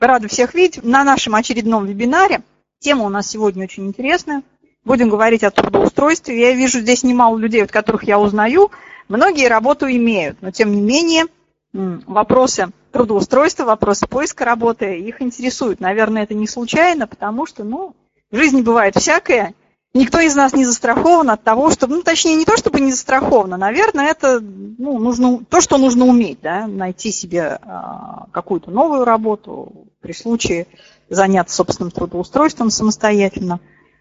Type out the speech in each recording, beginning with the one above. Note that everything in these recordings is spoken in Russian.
Рада всех видеть на нашем очередном вебинаре. Тема у нас сегодня очень интересная. Будем говорить о трудоустройстве. Я вижу здесь немало людей, от которых я узнаю. Многие работу имеют, но тем не менее вопросы трудоустройства, вопросы поиска работы их интересуют. Наверное, это не случайно, потому что, в жизни бывает всякое. Никто из нас не застрахован от того, что, точнее, не то чтобы не застрахован, наверное, это нужно, то, что нужно уметь, да, найти себе какую-то новую работу, при случае заняться собственным трудоустройством самостоятельно.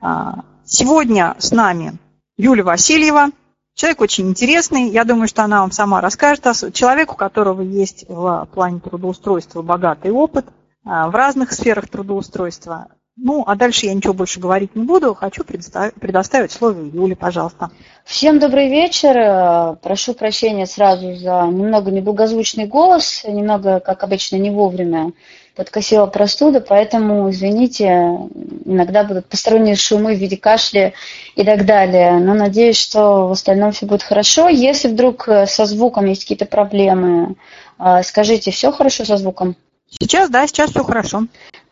Сегодня с нами Юлия Васильева, человек очень интересный, я думаю, что она вам сама расскажет, человек, у которого есть в плане трудоустройства богатый опыт в разных сферах трудоустройства. А дальше я ничего больше говорить не буду. Хочу предоставить слово Юле, пожалуйста. Всем добрый вечер. Прошу прощения сразу за немного неблагозвучный голос. Немного, как обычно, не вовремя подкосила простуда, поэтому, извините, иногда будут посторонние шумы в виде кашля и так далее. Но надеюсь, что в остальном все будет хорошо. Если вдруг со звуком есть какие-то проблемы, скажите, все хорошо со звуком? Сейчас все хорошо.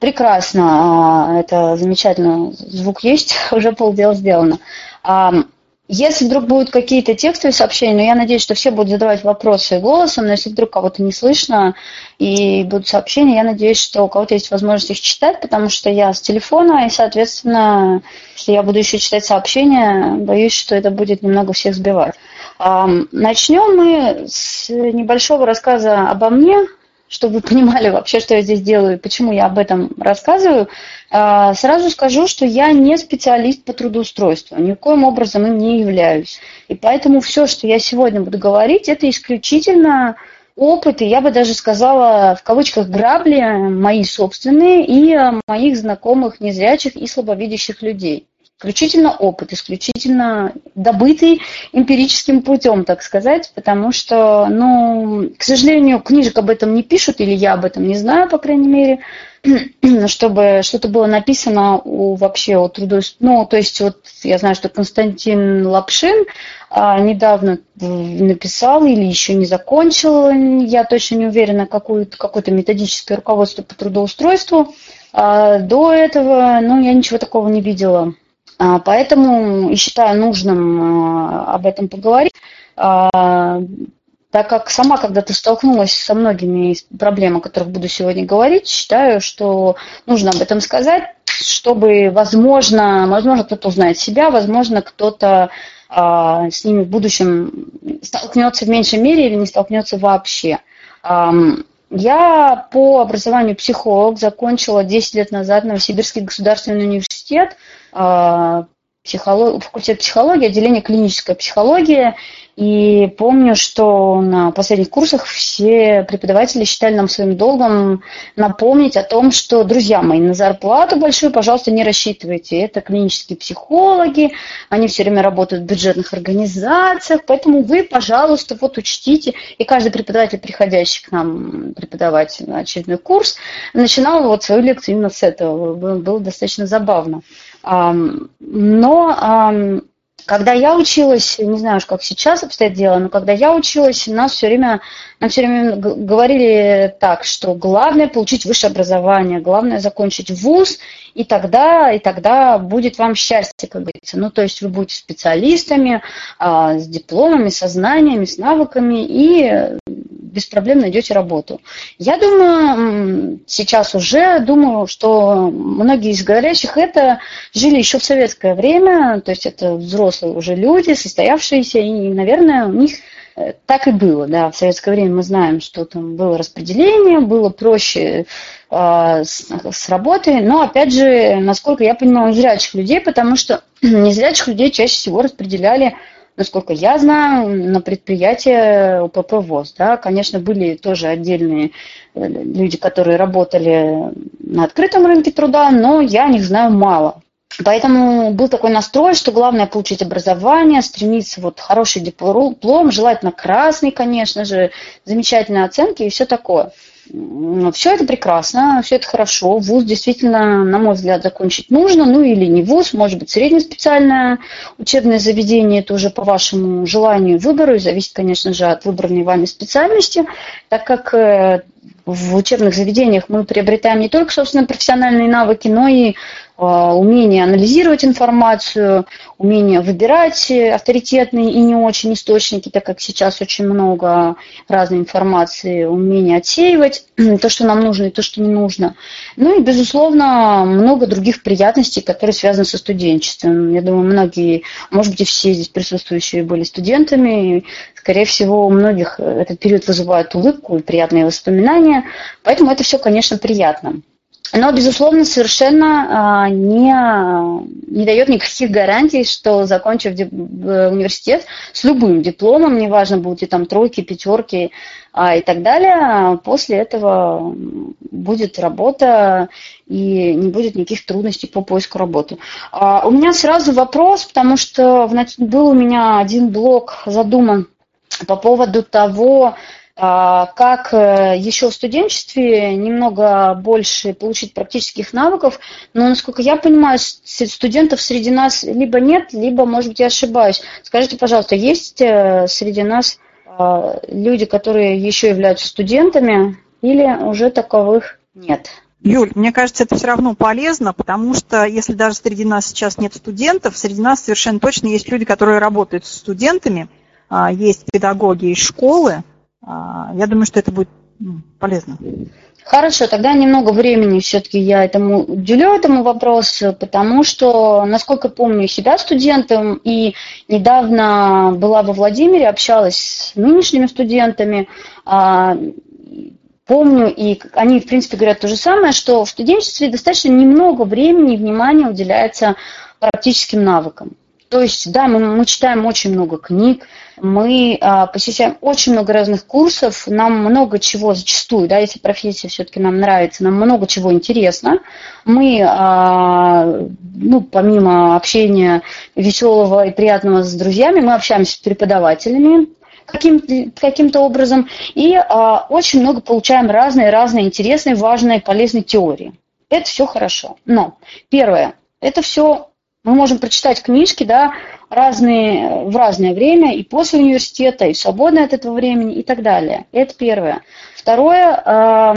Прекрасно, это замечательно, звук есть, уже полдела сделано. Если вдруг будут какие-то текстовые сообщения, я надеюсь, что все будут задавать вопросы голосом, но если вдруг кого-то не слышно и будут сообщения, я надеюсь, что у кого-то есть возможность их читать, потому что я с телефона, и, соответственно, если я буду еще читать сообщения, боюсь, что это будет немного всех сбивать. Начнем мы с небольшого рассказа обо мне, чтобы вы понимали вообще, что я здесь делаю и почему я об этом рассказываю. Сразу скажу, что я не специалист по трудоустройству, никоим образом им не являюсь. И поэтому все, что я сегодня буду говорить, это исключительно опыт, и я бы даже сказала, в кавычках, грабли мои собственные и моих знакомых незрячих и слабовидящих людей. Исключительно опыт, исключительно добытый эмпирическим путем, так сказать, потому что, к сожалению, книжек об этом не пишут, или я об этом не знаю, по крайней мере, чтобы что-то было написано о трудоустройстве. То есть я знаю, что Константин Лапшин недавно написал или еще не закончил, я точно не уверена, какое-то методическое руководство по трудоустройству. До этого, я ничего такого не видела. Поэтому и считаю нужным об этом поговорить, так как сама когда-то столкнулась со многими из проблем, о которых буду сегодня говорить, считаю, что нужно об этом сказать, чтобы, возможно, кто-то узнает себя, возможно, кто-то с ними в будущем столкнется в меньшей мере или не столкнется вообще. Я по образованию психолог, закончила 10 лет назад Новосибирский государственный университет, факультет психологии, отделение клиническая психология. И помню, что на последних курсах все преподаватели считали нам своим долгом напомнить о том, что, друзья мои, на зарплату большую, пожалуйста, не рассчитывайте. Это клинические психологи, они все время работают в бюджетных организациях, поэтому вы, пожалуйста, учтите. И каждый преподаватель, приходящий к нам преподавать очередной курс, начинал свою лекцию именно с этого. Было достаточно забавно. Когда я училась, не знаю уж, как сейчас обстоит дело, но когда я училась, нам все время говорили так, что главное получить высшее образование, главное закончить вуз, и тогда будет вам счастье, как говорится. То есть вы будете специалистами, с дипломами, со знаниями, с навыками и без проблем найдете работу. Я думаю, сейчас уже думаю, что многие из говорящих это жили еще в советское время, то есть это взрослые уже люди, состоявшиеся, и, наверное, у них так и было. Да. В советское время мы знаем, что там было распределение, было проще с работой, но, опять же, насколько я понимаю, незрячих людей, потому что незрячих людей чаще всего распределяли, насколько я знаю, на предприятия УПП ВОЗ. Да. Конечно, были тоже отдельные люди, которые работали на открытом рынке труда, но я о них знаю мало. Поэтому был такой настрой, что главное получить образование, стремиться хороший диплом, желательно красный, конечно же, замечательные оценки и все такое. Все это прекрасно, все это хорошо. Вуз действительно, на мой взгляд, закончить нужно, или не вуз, может быть, среднеспециальное учебное заведение, это уже по вашему желанию и выбору, и зависит, конечно же, от выбранной вами специальности, так как в учебных заведениях мы приобретаем не только, собственно, профессиональные навыки, но и умение анализировать информацию, умение выбирать авторитетные и не очень источники, так как сейчас очень много разной информации, умение отсеивать то, что нам нужно, и то, что не нужно. Ну и, безусловно, много других приятностей, которые связаны со студенчеством. Я думаю, многие, может быть, и все здесь присутствующие были студентами. Скорее всего, у многих этот период вызывает улыбку и приятные воспоминания. Поэтому это все, конечно, приятно. Но, безусловно, совершенно не дает никаких гарантий, что, закончив университет с любым дипломом, неважно, будут ли там тройки, пятерки и так далее, после этого будет работа и не будет никаких трудностей по поиску работы. У меня сразу вопрос, потому что был у меня один блог задуман по поводу того, как еще в студенчестве немного больше получить практических навыков, но, насколько я понимаю, студентов среди нас либо нет, либо, может быть, я ошибаюсь. Скажите, пожалуйста, есть среди нас люди, которые еще являются студентами, или уже таковых нет? Юль, мне кажется, это все равно полезно, потому что если даже среди нас сейчас нет студентов, среди нас совершенно точно есть люди, которые работают с студентами, есть педагоги из школы. Я думаю, что это будет полезно. Хорошо, тогда немного времени все-таки я уделю этому вопросу, потому что, насколько помню себя студентом, и недавно была во Владимире, общалась с нынешними студентами, помню, и они, в принципе, говорят то же самое, что в студенчестве достаточно немного времени и внимания уделяется практическим навыкам. То есть, да, мы читаем очень много книг, мы посещаем очень много разных курсов, нам много чего зачастую, да, если профессия все-таки нам нравится, нам много чего интересно. Мы, помимо общения веселого и приятного с друзьями, мы общаемся с преподавателями каким-то образом и очень много получаем разные интересные, важные, полезные теории. Это все хорошо. Но первое, это все... Мы можем прочитать книжки, да, в разное время, и после университета, и в свободное от этого времени, и так далее. Это первое. Второе,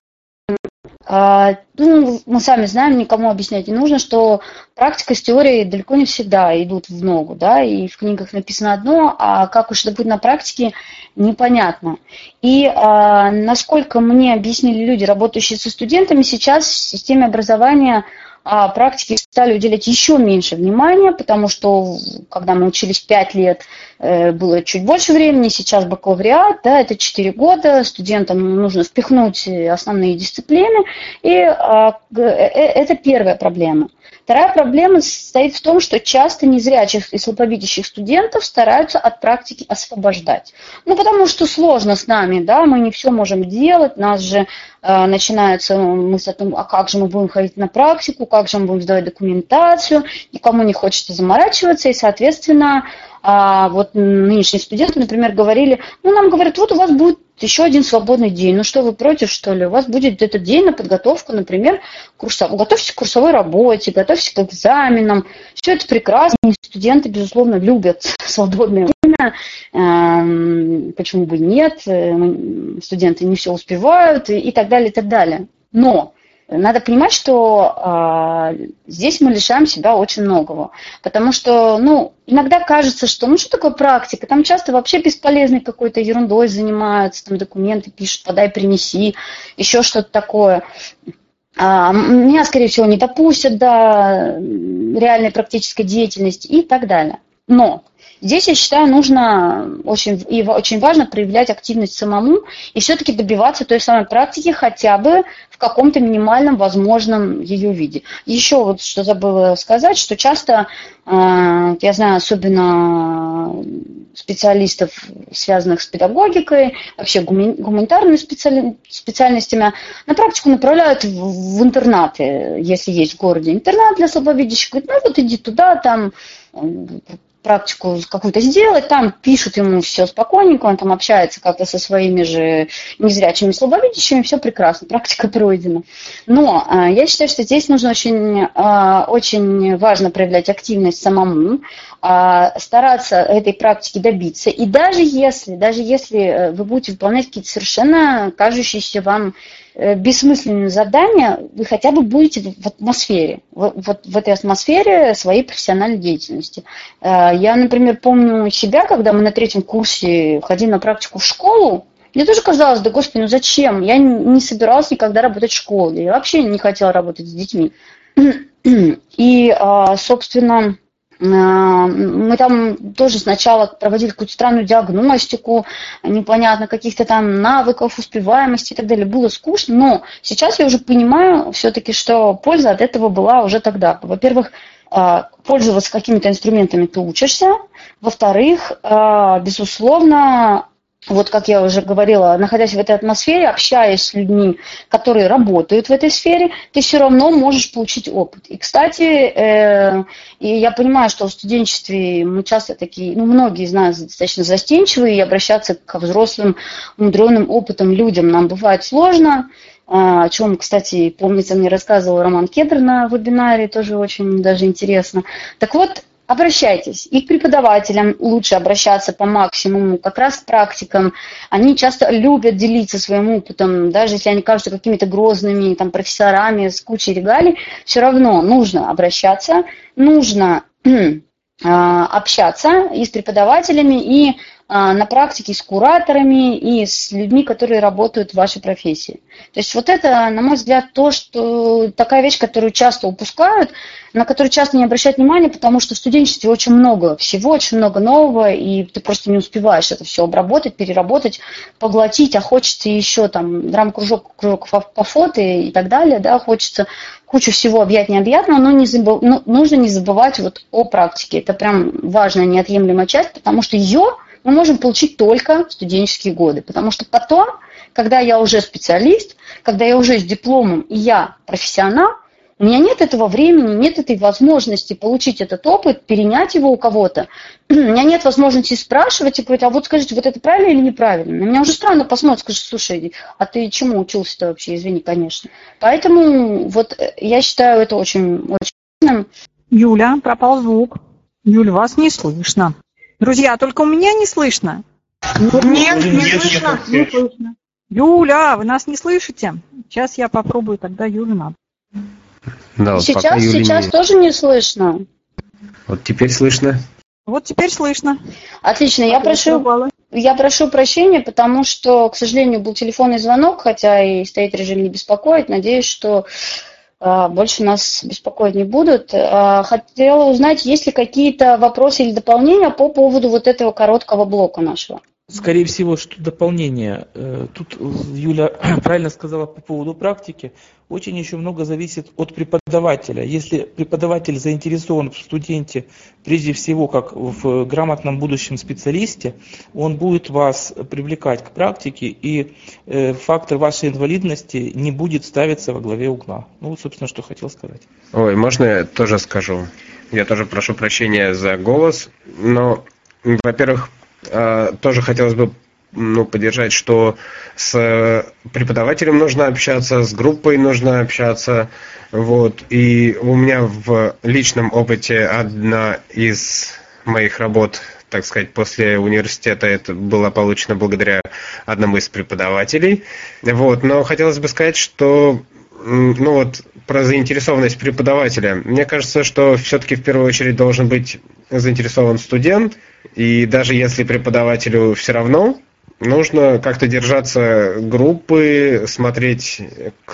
мы сами знаем, никому объяснять не нужно, что практика с теорией далеко не всегда идут в ногу, да, и в книгах написано одно, а как уж это будет на практике, непонятно. И насколько мне объяснили люди, работающие со студентами, сейчас в системе образования практике стали уделять еще меньше внимания, потому что, когда мы учились 5 лет, было чуть больше времени, сейчас бакалавриат, да, это 4 года, студентам нужно впихнуть основные дисциплины, и это первая проблема. Вторая проблема состоит в том, что часто незрячих и слабовидящих студентов стараются от практики освобождать. Потому что сложно с нами, да, мы не все можем делать, нас же начинается мысль о том, а как же мы будем ходить на практику, как же мы будем сдавать документацию, никому не хочется заморачиваться, и, соответственно, вот нынешние студенты, например, говорили, нам говорят, вот у вас будет еще один свободный день, что вы против, что ли? У вас будет этот день на подготовку, например, готовьтесь к курсовой работе, готовьтесь к экзаменам, все это прекрасно, и студенты, безусловно, любят свободное время, почему бы нет, студенты не все успевают и так далее, и так далее. Но надо понимать, что здесь мы лишаем себя очень многого, потому что, иногда кажется, что, что такое практика, там часто вообще бесполезной какой-то ерундой занимаются, там документы пишут, подай, принеси, еще что-то такое. Меня, скорее всего, не допустят до реальной практической деятельности и так далее. Но здесь, я считаю, нужно очень важно проявлять активность самому и все-таки добиваться той самой практики хотя бы в каком-то минимальном возможном ее виде. Еще вот что забыла сказать, что часто, я знаю, особенно специалистов, связанных с педагогикой, вообще гуманитарными специальностями, на практику направляют в интернаты, если есть в городе интернат для слабовидящих. Говорят, вот иди туда, там практику какую-то сделать, там пишут ему все спокойненько, он там общается как-то со своими же незрячими, слабовидящими, все прекрасно, практика пройдена. Но я считаю, что здесь нужно очень важно проявлять активность самому, стараться этой практики добиться. И даже если вы будете выполнять какие-то совершенно кажущиеся вам бессмысленные задания, вы хотя бы будете в атмосфере, в этой атмосфере своей профессиональной деятельности. Я, например, помню себя, когда мы на 3-м курсе ходили на практику в школу, мне тоже казалось, да господи, ну зачем? Я не собиралась никогда работать в школе, я вообще не хотела работать с детьми. И, собственно, мы там тоже сначала проводили какую-то странную диагностику, непонятно, каких-то там навыков, успеваемости и так далее. Было скучно, но сейчас я уже понимаю все-таки, что польза от этого была уже тогда. Во-первых, пользоваться какими-то инструментами ты учишься. Во-вторых, безусловно, вот как я уже говорила, находясь в этой атмосфере, общаясь с людьми, которые работают в этой сфере, ты все равно можешь получить опыт. И, кстати, и я понимаю, что в студенчестве мы часто такие, многие из нас достаточно застенчивые, и обращаться к взрослым, мудреным опытом людям нам бывает сложно, о чем, кстати, помнится, мне рассказывал Роман Кедр на вебинаре, тоже очень даже интересно. Так вот, обращайтесь. И к преподавателям лучше обращаться по максимуму, как раз к практикам. Они часто любят делиться своим опытом, даже если они кажутся какими-то грозными там, профессорами с кучей регалий, все равно нужно обращаться, нужно общаться и с преподавателями, и на практике с кураторами, и с людьми, которые работают в вашей профессии. То есть вот это, на мой взгляд, такая вещь, которую часто упускают, на которую часто не обращают внимания, потому что в студенчестве очень много всего, очень много нового, и ты просто не успеваешь это все обработать, переработать, поглотить, а хочется еще там драм-кружок по фото и так далее, да, хочется кучу всего объять необъятного, но нужно не забывать вот о практике. Это прям важная, неотъемлемая часть, потому что ее мы можем получить только в студенческие годы. Потому что потом, когда я уже специалист, когда я уже с дипломом и я профессионал, у меня нет этого времени, нет этой возможности получить этот опыт, перенять его у кого-то. У меня нет возможности спрашивать и говорить, а вот скажите, вот это правильно или неправильно? На меня уже странно посмотрят, скажут, слушай, а ты чему учился-то вообще? Извини, конечно. Поэтому вот я считаю это очень важным. Юля, пропал звук. Юля, вас не слышно. Друзья, только у меня не слышно? Нет, не слышно. Не слышно. Юля, вы нас не слышите? Сейчас я попробую тогда Юлю надо. Да, вот сейчас тоже не слышно. Вот теперь слышно. Вот теперь слышно. Отлично, я прошу прощения, потому что, к сожалению, был телефонный звонок, хотя и стоит режим не беспокоить. Надеюсь, что больше нас беспокоить не будут. Хотела узнать, есть ли какие-то вопросы или дополнения по поводу вот этого короткого блока нашего. Скорее всего, что дополнение. Тут Юля правильно сказала по поводу практики. Очень еще много зависит от преподавателя. Если преподаватель заинтересован в студенте, прежде всего, как в грамотном будущем специалисте, он будет вас привлекать к практике, и фактор вашей инвалидности не будет ставиться во главе угла. Ну, вот, собственно, что хотел сказать. Ой, можно я тоже скажу? Я тоже прошу прощения за голос, но, во-первых, тоже хотелось бы поддержать, что с преподавателем нужно общаться, с группой нужно общаться. Вот. И у меня в личном опыте одна из моих работ, так сказать, после университета, это было получено благодаря одному из преподавателей. Вот. Но хотелось бы сказать, что про заинтересованность преподавателя. Мне кажется, что все-таки в первую очередь должен быть заинтересован студент, и даже если преподавателю все равно, нужно как-то держаться группы, смотреть,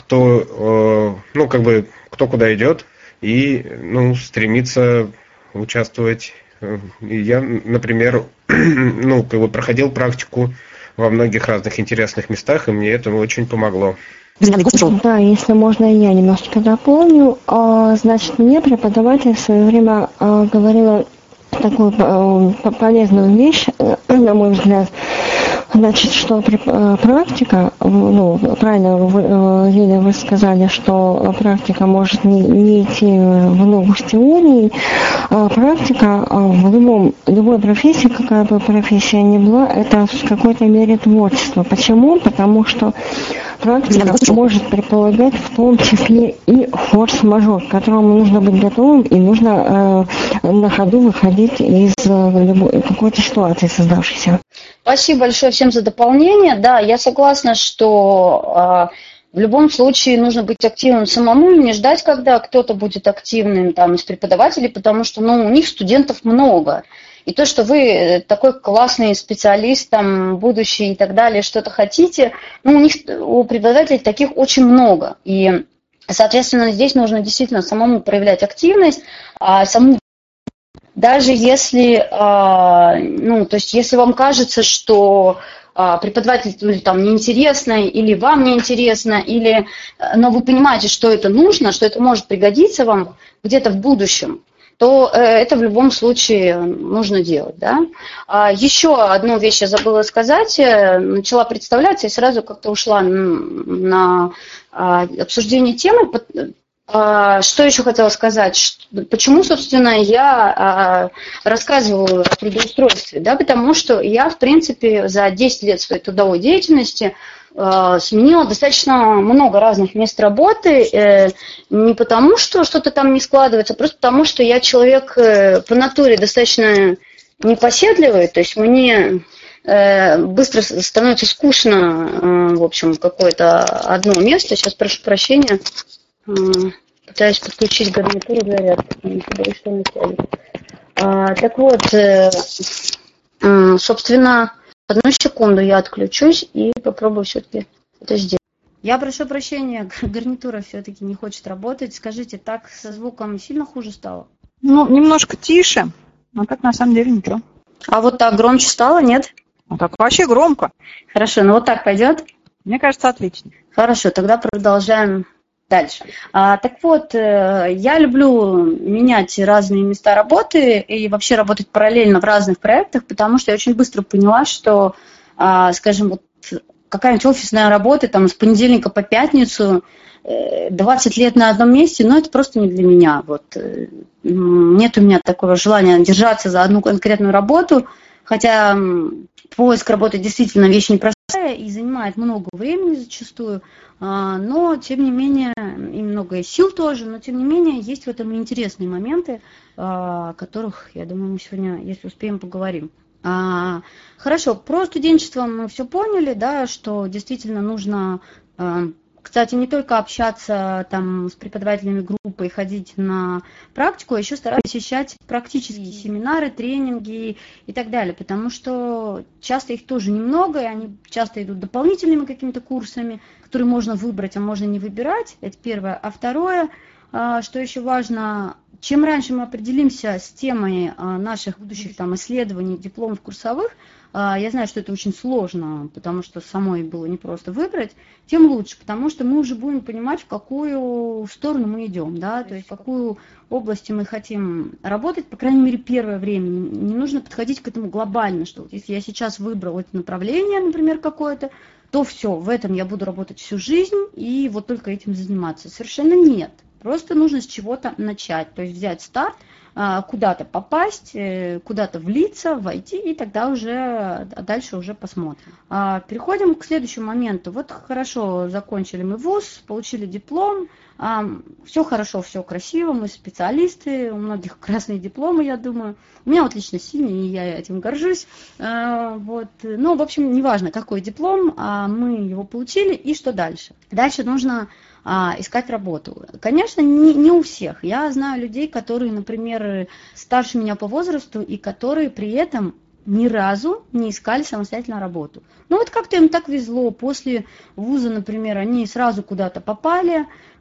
кто куда идет, и стремиться участвовать. Я, например, проходил практику во многих разных интересных местах, и мне это очень помогло. Да, если можно, я немножечко дополню. Значит, мне преподаватель в свое время говорила такую полезную вещь, на мой взгляд. Значит, что практика, правильно, Лилия, вы сказали, что практика может не идти в ногу с теорией. Практика в любой профессии, какая бы профессия ни была, это в какой-то мере творчество. Почему? Потому что практика может предполагать в том числе и форс-мажор, к которому нужно быть готовым, и нужно на ходу выходить из любой какой-то ситуации создавшейся. Спасибо большое всем за дополнение. Да, я согласна, что в любом случае нужно быть активным самому и не ждать, когда кто-то будет активным там, из преподавателей, потому что у них студентов много. И то, что вы такой классный специалист, там, будущий и так далее, что-то хотите, у преподавателей таких очень много. И, соответственно, здесь нужно действительно самому проявлять активность, даже если, то есть если вам кажется, что преподаватель там неинтересно, или вам неинтересно, но вы понимаете, что это нужно, что это может пригодиться вам где-то в будущем, то это в любом случае нужно делать. Да? Еще одну вещь я забыла сказать, начала представляться и сразу как-то ушла на обсуждение темы. Что еще хотела сказать? Почему, собственно, я рассказываю о трудоустройстве? Да? Потому что я, в принципе, за 10 лет своей трудовой деятельности сменила достаточно много разных мест работы, не потому, что что-то там не складывается, а просто потому, что я человек по натуре достаточно непоседливый, то есть мне быстро становится скучно, в общем, какое-то одно место. Сейчас прошу прощения. Пытаюсь подключить гарнитуру зарядки, боюсь, что не сядет. Так вот, собственно, одну секунду я отключусь и попробую все-таки это сделать. Я прошу прощения, гарнитура все-таки не хочет работать. Скажите, так со звуком сильно хуже стало? Немножко тише, но так на самом деле ничего. А вот так громче стало, нет? Так вообще громко. Хорошо, вот так пойдет? Мне кажется, отлично. Хорошо, тогда продолжаем дальше. Так вот, я люблю менять разные места работы и вообще работать параллельно в разных проектах, потому что я очень быстро поняла, что, скажем, вот какая-нибудь офисная работа там с понедельника по пятницу, 20 лет на одном месте, это просто не для меня. Нет у меня такого желания держаться за одну конкретную работу, хотя поиск работы действительно вещь непростая и занимает много времени зачастую, но, тем не менее, и много сил тоже, но, тем не менее, есть в этом интересные моменты, о которых, я думаю, мы сегодня, если успеем, поговорим. Хорошо, про студенчество мы все поняли, да, что действительно нужно, кстати, не только общаться там с преподавателями группы и ходить на практику, а еще стараться посещать практические семинары, тренинги и так далее, потому что часто их тоже немного, и они часто идут дополнительными какими-то курсами, которые можно выбрать, а можно не выбирать, это первое. А второе, что еще важно, чем раньше мы определимся с темой наших будущих там исследований, дипломов курсовых, я знаю, что это очень сложно, потому что самой было непросто выбрать, тем лучше, потому что мы уже будем понимать, в какую сторону мы идем, да, то есть в какую область мы хотим работать, по крайней мере, первое время. Не нужно подходить к этому глобально, что вот если я сейчас выбрал это направление, например, какое-то, то все, в этом я буду работать всю жизнь и вот только этим заниматься. Совершенно нет. Просто нужно с чего-то начать, то есть взять старт, куда-то попасть, куда-то влиться, войти, и тогда уже дальше уже посмотрим. Переходим к следующему моменту. Вот хорошо, закончили мы вуз, получили диплом, все хорошо, все красиво, мы специалисты, у многих красные дипломы, я думаю. У меня вот лично синий, и я этим горжусь. Вот. Но, в общем, неважно, какой диплом, мы его получили, и что дальше? Дальше нужно искать работу. Конечно, не у всех. Я знаю людей, которые, например, старше меня по возрасту, и которые при этом ни разу не искали самостоятельно работу. Вот как-то им так везло. После вуза, например, они сразу куда-то попали,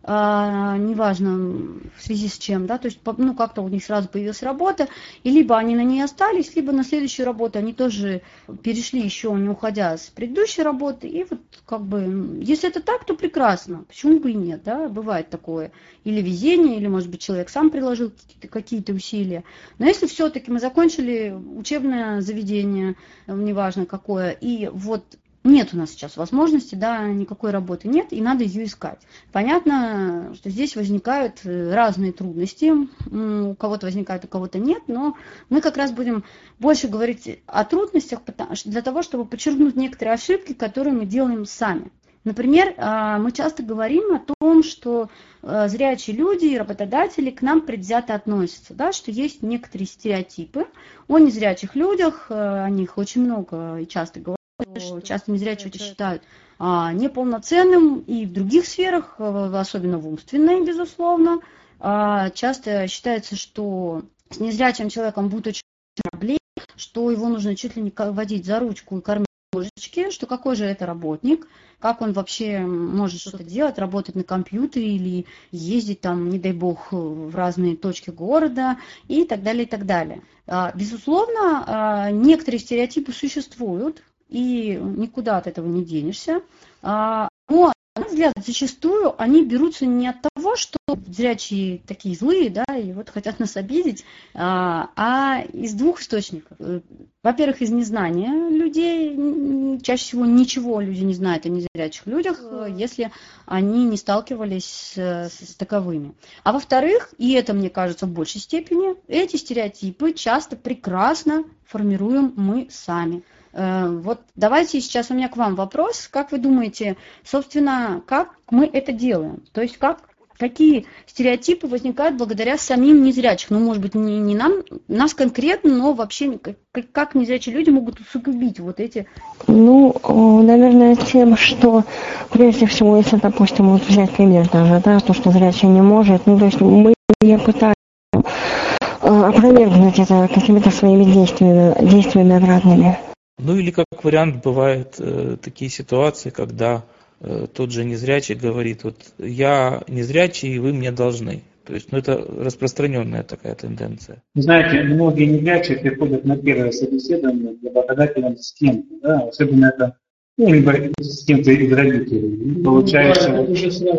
неважно в связи с чем, да, то есть, ну, как-то у них сразу появилась работа, и либо они на ней остались, либо на следующую работу они тоже перешли еще не уходя с предыдущей работы, и вот как бы, если это так, то прекрасно, почему бы и нет, да, бывает такое, или везение, или, может быть, человек сам приложил какие-то усилия, но если все-таки мы закончили учебное заведение, неважно какое, и вот нет у нас сейчас возможности, да, никакой работы нет, и надо ее искать. Понятно, что здесь возникают разные трудности, у кого-то возникают, у кого-то нет, но мы как раз будем больше говорить о трудностях для того, чтобы подчеркнуть некоторые ошибки, которые мы делаем сами. Например, мы часто говорим о том, что зрячие люди и работодатели к нам предвзято относятся, да, что есть некоторые стереотипы о незрячих людях, о них очень много и часто говорят. Часто незрячие считают неполноценным и в других сферах, особенно в умственной, безусловно. Часто считается, что с незрячим человеком будет очень проблем, что его нужно чуть ли не водить за ручку и кормить ложечки, что какой же это работник, как он вообще может что-то делать, работать на компьютере или ездить там, не дай бог, в разные точки города и так далее, и так далее. Безусловно, некоторые стереотипы существуют, и никуда от этого не денешься. Но, на мой взгляд, зачастую они берутся не от того, что зрячие такие злые, да, и вот хотят нас обидеть, а из двух источников. Во-первых, из незнания людей, чаще всего ничего люди не знают о незрячих людях, если они не сталкивались с таковыми. А во-вторых, и это, мне кажется, в большей степени, эти стереотипы часто прекрасно формируем мы сами. Вот давайте сейчас у меня к вам вопрос. Как вы думаете, собственно, как мы это делаем? То есть какие стереотипы возникают благодаря самим незрячим? Ну, может быть, не нас конкретно, но вообще как незрячие люди могут усугубить вот эти? Ну, наверное, тем, что прежде всего, если, допустим, вот взять пример даже, да, то, что зрячий не может, ну, то есть мы не пытаемся опровергнуть это какими-то своими действиями обратными. Ну или как вариант бывают такие ситуации, когда тот же незрячий говорит, вот я незрячий, и вы мне должны. То есть, ну это распространенная такая тенденция. Знаете, многие незрячие приходят на первое собеседование для работодателя с кем-то, да, особенно это либо с кем-то из родителей. Получается,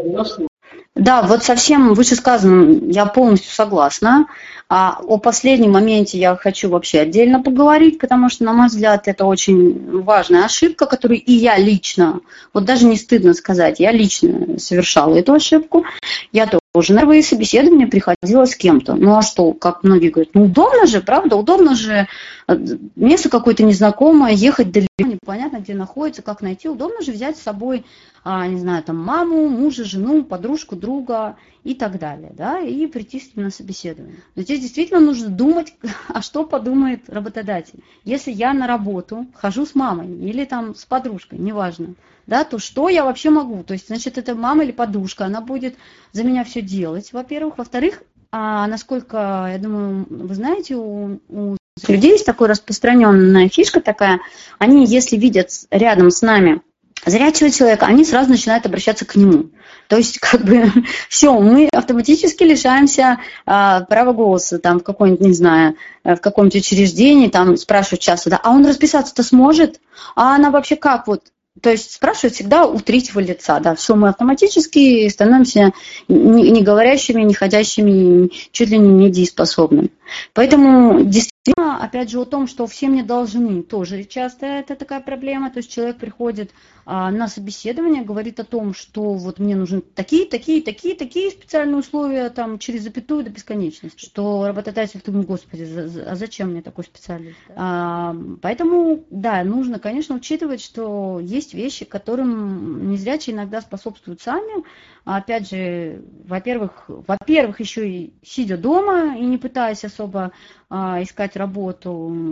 Да, вот совсем вышесказанным я полностью согласна. А о последнем моменте я хочу вообще отдельно поговорить, потому что, на мой взгляд, это очень важная ошибка, которую и я лично, вот даже не стыдно сказать, я лично совершала эту ошибку. Я тоже на первые собеседования приходила с кем-то. Ну а что, как многие говорят, ну удобно же, правда, удобно же, место какое-то незнакомое, ехать далеко, непонятно где находится, как найти, удобно же взять с собой, не знаю, там маму, мужа, жену, подружку, друга и так далее, да, и прийти с ним на собеседование. Но здесь действительно нужно думать, а что подумает работодатель. Если я на работу хожу с мамой или там с подружкой, неважно, да, то что я вообще могу? То есть, значит, это мама или подружка, она будет за меня все делать, во-первых. Во-вторых, насколько, я думаю, вы знаете, у людей есть такая распространенная фишка такая, они, если видят рядом с нами зрячего человека, они сразу начинают обращаться к нему. То есть, как бы, все, мы автоматически лишаемся права голоса, там, в какой-нибудь, не знаю, в каком-нибудь учреждении, там, спрашивают часто, да, а он расписаться-то сможет? А она вообще как вот? То есть спрашивают всегда у третьего лица, да, все, мы автоматически становимся не говорящими, не ходящими, чуть ли не недееспособными. Поэтому действительно, опять же, о том, что все мне должны, тоже часто это такая проблема. То есть человек приходит на собеседование, говорит о том, что вот мне нужны такие специальные условия, там, через запятую до бесконечности. Что работодатель думает, господи, а зачем мне такой специалист? Поэтому, да, нужно, конечно, учитывать, что есть вещи, которым незрячие иногда способствуют сами. Опять же, во-первых, еще и сидя дома и не пытаясь особо искать работу.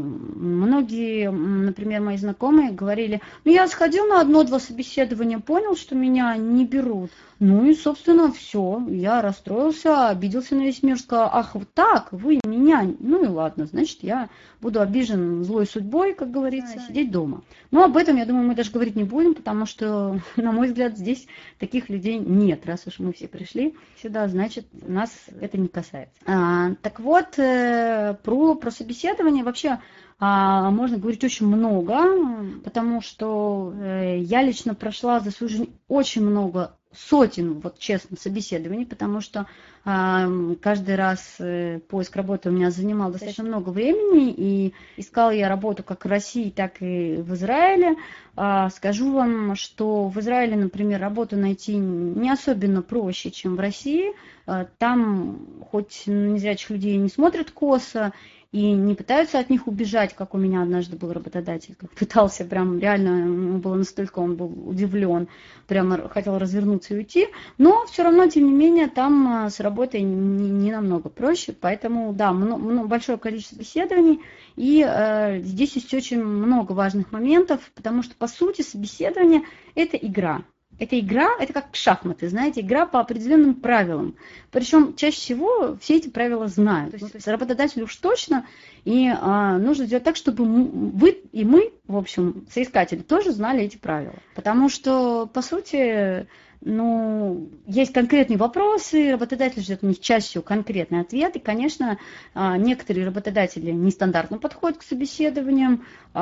Многие, например, мои знакомые говорили, ну я сходил на 1-2 собеседования, понял, что меня не берут. Ну и, собственно, все. Я расстроился, обиделся на весь мир, сказал: ах, вот так, вы меня. Ну и ладно, значит, я буду обижен злой судьбой, как говорится, сидеть дома. Но об этом, я думаю, мы даже говорить не будем, потому что, на мой взгляд, здесь таких людей нет. Раз уж мы все пришли сюда, значит, нас это не касается. Так вот, про собеседование вообще можно говорить очень много, потому что я лично прошла за свою жизнь очень много сотен, вот честно, собеседований, потому что каждый раз поиск работы у меня занимал достаточно много времени, и искала я работу как в России, так и в Израиле. Скажу вам, что в Израиле, например, работу найти не особенно проще, чем в России. Там хоть на незрячих людей не смотрят косо, и не пытаются от них убежать, как у меня однажды был работодатель, как пытался, прям реально, было настолько, он был удивлен, прямо хотел развернуться и уйти, но все равно, тем не менее, там с работой не намного проще, поэтому, да, большое количество собеседований, и здесь есть очень много важных моментов, потому что, по сути, собеседование – это игра. Это игра, это как шахматы, знаете, игра по определенным правилам. Причем чаще всего все эти правила знают. То есть работодатель уж точно, и нужно сделать так, чтобы вы и мы, в общем, соискатели, тоже знали эти правила. Потому что, по сути, есть конкретные вопросы, работодатель ждет у них чаще всего конкретный ответ, и, конечно, некоторые работодатели нестандартно подходят к собеседованиям,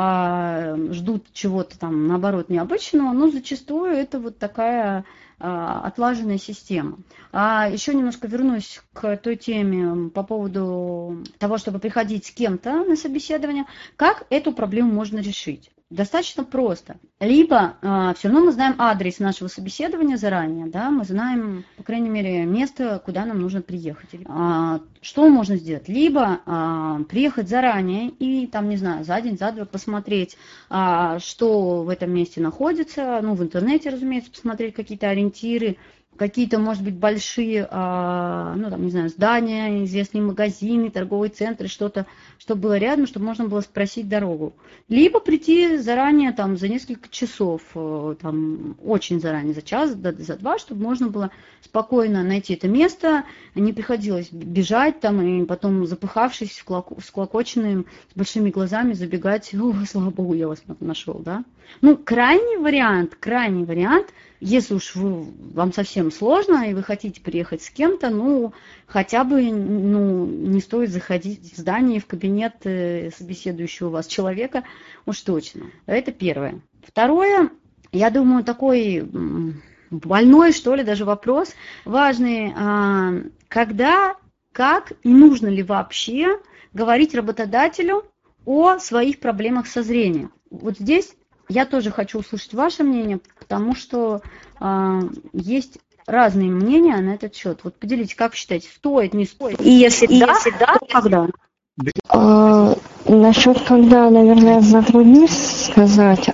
ждут чего-то там, наоборот, необычного, но зачастую это вот такая отлаженная система. Еще немножко вернусь к той теме по поводу того, чтобы приходить с кем-то на собеседование. Как эту проблему можно решить? Достаточно просто. Либо все равно мы знаем адрес нашего собеседования заранее, да, мы знаем, по крайней мере, место, куда нам нужно приехать. Что можно сделать? Либо приехать заранее и, там, не знаю, за день, за два посмотреть, что в этом месте находится, в интернете, разумеется, посмотреть какие-то ориентиры, какие-то, может быть, большие, не знаю, здания, известные магазины, торговые центры, что-то, чтобы было рядом, чтобы можно было спросить дорогу. Либо прийти заранее, там, за несколько часов, там, очень заранее, за час, за два, чтобы можно было спокойно найти это место, не приходилось бежать там, и потом, запыхавшись, всклокоченным, с большими глазами забегать: о, слава богу, я вас нашел, да. Крайний вариант, если уж вам совсем сложно, и вы хотите приехать с кем-то, хотя бы не стоит заходить в здание, в кабинет собеседующего вас человека, уж точно. Это первое. Второе, я думаю, такой больной, что ли, даже вопрос важный. Когда, как и нужно ли вообще говорить работодателю о своих проблемах со зрением? Вот здесь я тоже хочу услышать ваше мнение, потому что есть разные мнения на этот счет. Вот поделитесь, как считаете, стоит, не стоит? И если да, то когда? Насчет когда, наверное, затруднюсь сказать.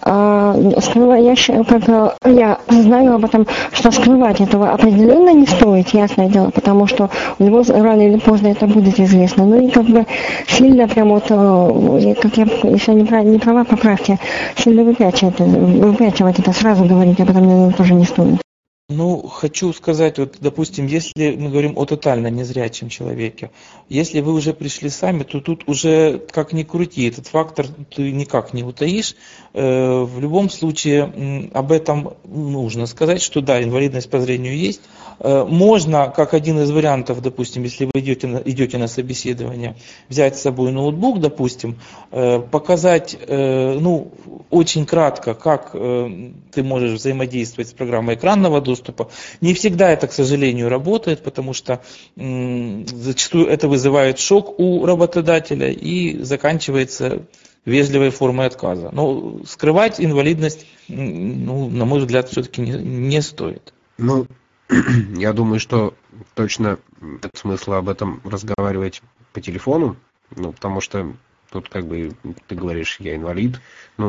Я знаю об этом, что скрывать этого определенно не стоит, ясное дело, потому что у него рано или поздно это будет известно. Сильно прям как я, если не права, поправьте, сильно выпячивать это, сразу говорить об этом, наверное, тоже не стоит. Хочу сказать, допустим, если мы говорим о тотально незрячем человеке, если вы уже пришли сами, то тут уже, как ни крути, этот фактор ты никак не утаишь. В любом случае, об этом нужно сказать, что да, инвалидность по зрению есть. Можно, как один из вариантов, допустим, если вы идете на собеседование, взять с собой ноутбук, допустим, показать, очень кратко, как ты можешь взаимодействовать с программой экранного доступа. Не всегда это, к сожалению, работает, потому что зачастую это вызывает шок у работодателя и заканчивается вежливой формой отказа. Но скрывать инвалидность, на мой взгляд, все-таки не стоит. Я думаю, что точно нет смысла об этом разговаривать по телефону, потому что тут ты говоришь, я инвалид,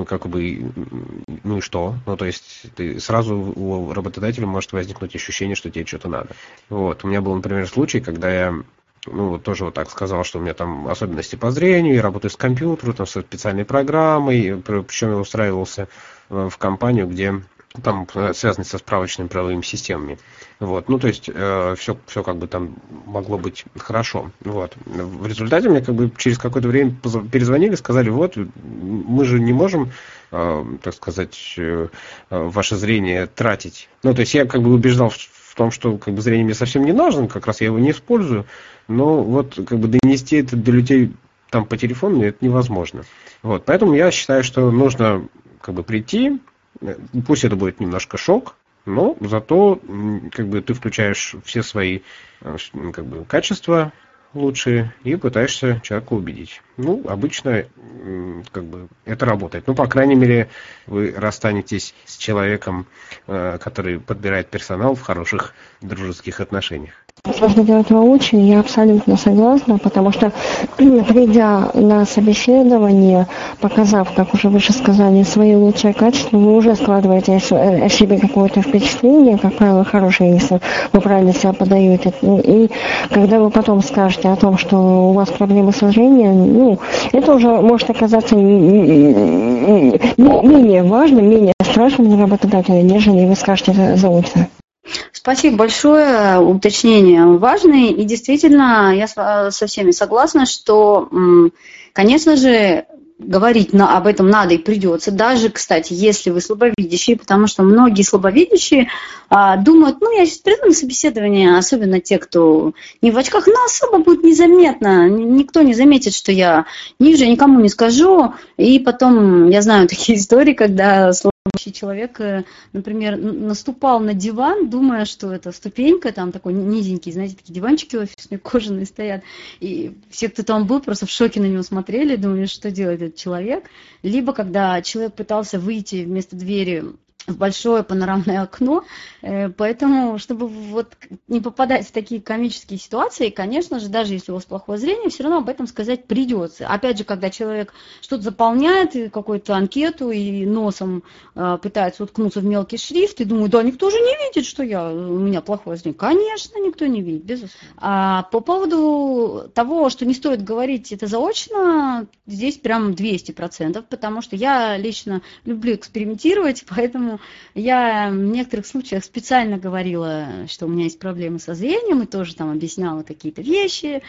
и что? То есть ты сразу у работодателя может возникнуть ощущение, что тебе что-то надо. У меня был, например, случай, когда я тоже вот так сказал, что у меня там особенности по зрению, я работаю с компьютером, со специальной программой, причем я устраивался в компанию, где там связанные со справочными правовыми системами. Вот. Ну, то есть все как бы там могло быть хорошо. Вот. В результате мне как бы через какое-то время перезвонили, сказали, вот, мы же не можем, так сказать, ваше зрение тратить. Ну, то есть я как бы убеждал в том, что как бы зрение мне совсем не нужно, как раз я его не использую, но вот как бы донести это до людей там по телефону это невозможно. Вот. Поэтому я считаю, что нужно как бы прийти, пусть это будет немножко шок, но зато как бы ты включаешь все свои как бы качества лучшие и пытаешься человека убедить. Ну, обычно как бы это работает. Ну, по крайней мере, вы расстанетесь с человеком, который подбирает персонал в хороших дружеских отношениях. Нужно делать воочию, я абсолютно согласна, потому что, придя на собеседование, показав, как уже выше сказали, свои лучшие качества, вы уже складываете о себе какое-то впечатление, как правило, хорошее, если вы правильно себя подаете. И когда вы потом скажете о том, что у вас проблемы со зрением, ну, это уже может оказаться менее важным, менее страшным для работодателя, нежели вы скажете это заочно. Спасибо большое, уточнения важные. И действительно, я со всеми согласна, что, конечно же, говорить об этом надо и придется, даже, кстати, если вы слабовидящие, потому что многие слабовидящие думают, ну, я сейчас приду на собеседование, особенно те, кто не в очках, но особо будет незаметно, никто не заметит, что я ниже, никому не скажу, и потом, я знаю такие истории, когда слабовидящий человек, например, наступал на диван, думая, что это ступенька, там такой низенький, знаете, такие диванчики офисные, кожаные стоят, и все, кто там был, просто в шоке на него смотрели, думали, что делает этот человек. Либо когда человек пытался выйти вместо двери в большое панорамное окно, поэтому, чтобы вот не попадать в такие комические ситуации, конечно же, даже если у вас плохое зрение, все равно об этом сказать придется. Опять же, когда человек что-то заполняет, какую-то анкету, и носом пытается уткнуться в мелкий шрифт, и думает, да, никто же не видит, что у меня плохое зрение. Конечно, никто не видит, безусловно. А по поводу того, что не стоит говорить это заочно, здесь прям 200%, потому что я лично люблю экспериментировать, поэтому я в некоторых случаях специально говорила, что у меня есть проблемы со зрением, и тоже там объясняла какие-то вещи,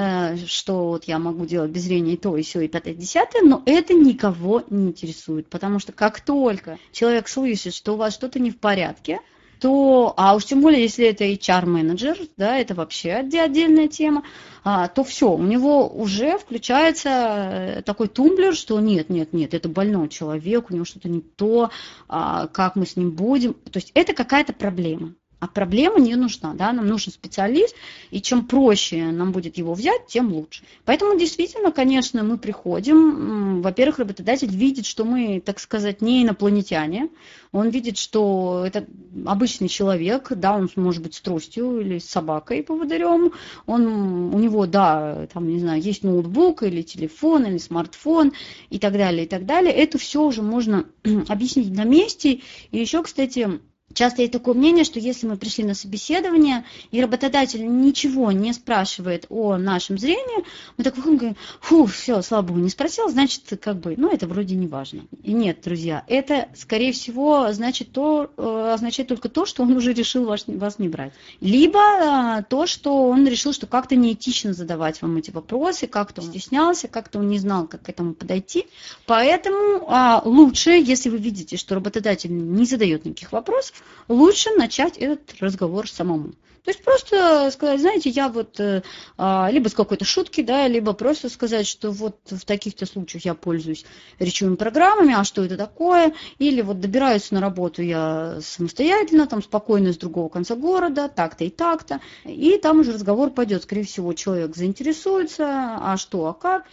что вот я могу делать без зрения и то, и сё, и пятое, и десятое, но это никого не интересует, потому что как только человек слышит, что у вас что-то не в порядке, то, а уж тем более, если это HR-менеджер, да, это вообще отдельная тема, то все, у него уже включается такой тумблер, что нет, это больной человек, у него что-то не то, как мы с ним будем. То есть это какая-то проблема. А проблема не нужна, да, нам нужен специалист, и чем проще нам будет его взять, тем лучше. Поэтому действительно, конечно, мы приходим, во-первых, работодатель видит, что мы, так сказать, не инопланетяне, он видит, что это обычный человек, да, он может быть с тростью или с собакой, поводырем, у него, да, там, не знаю, есть ноутбук или телефон, или смартфон и так далее, и так далее. Это все уже можно объяснить на месте. И еще, кстати, часто есть такое мнение, что если мы пришли на собеседование, и работодатель ничего не спрашивает о нашем зрении, мы так выходим и говорим, фу, все, слава богу, не спросил, значит, как бы, ну, это вроде не важно. И нет, друзья, это, скорее всего, означает только то, что он уже решил вас не брать. Либо то, что он решил, что как-то неэтично задавать вам эти вопросы, как-то он стеснялся, как-то он не знал, как к этому подойти. Поэтому лучше, если вы видите, что работодатель не задает никаких вопросов, лучше начать этот разговор самому. То есть просто сказать, знаете, я вот либо с какой-то шутки, да, либо просто сказать, что вот в таких-то случаях я пользуюсь речевыми программами, а что это такое, или вот добираюсь на работу я самостоятельно, там спокойно с другого конца города, так-то и так-то, и там уже разговор пойдет, скорее всего, человек заинтересуется, а что, а как,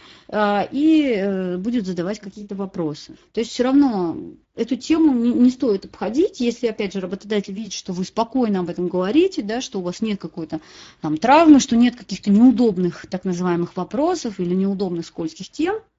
и будет задавать какие-то вопросы. То есть все равно эту тему не стоит обходить, если, опять же, работодатель видит, что вы спокойно об этом говорите, да, что у вас нет какой-то там травмы, что нет каких-то неудобных так называемых вопросов или неудобных скользких тем,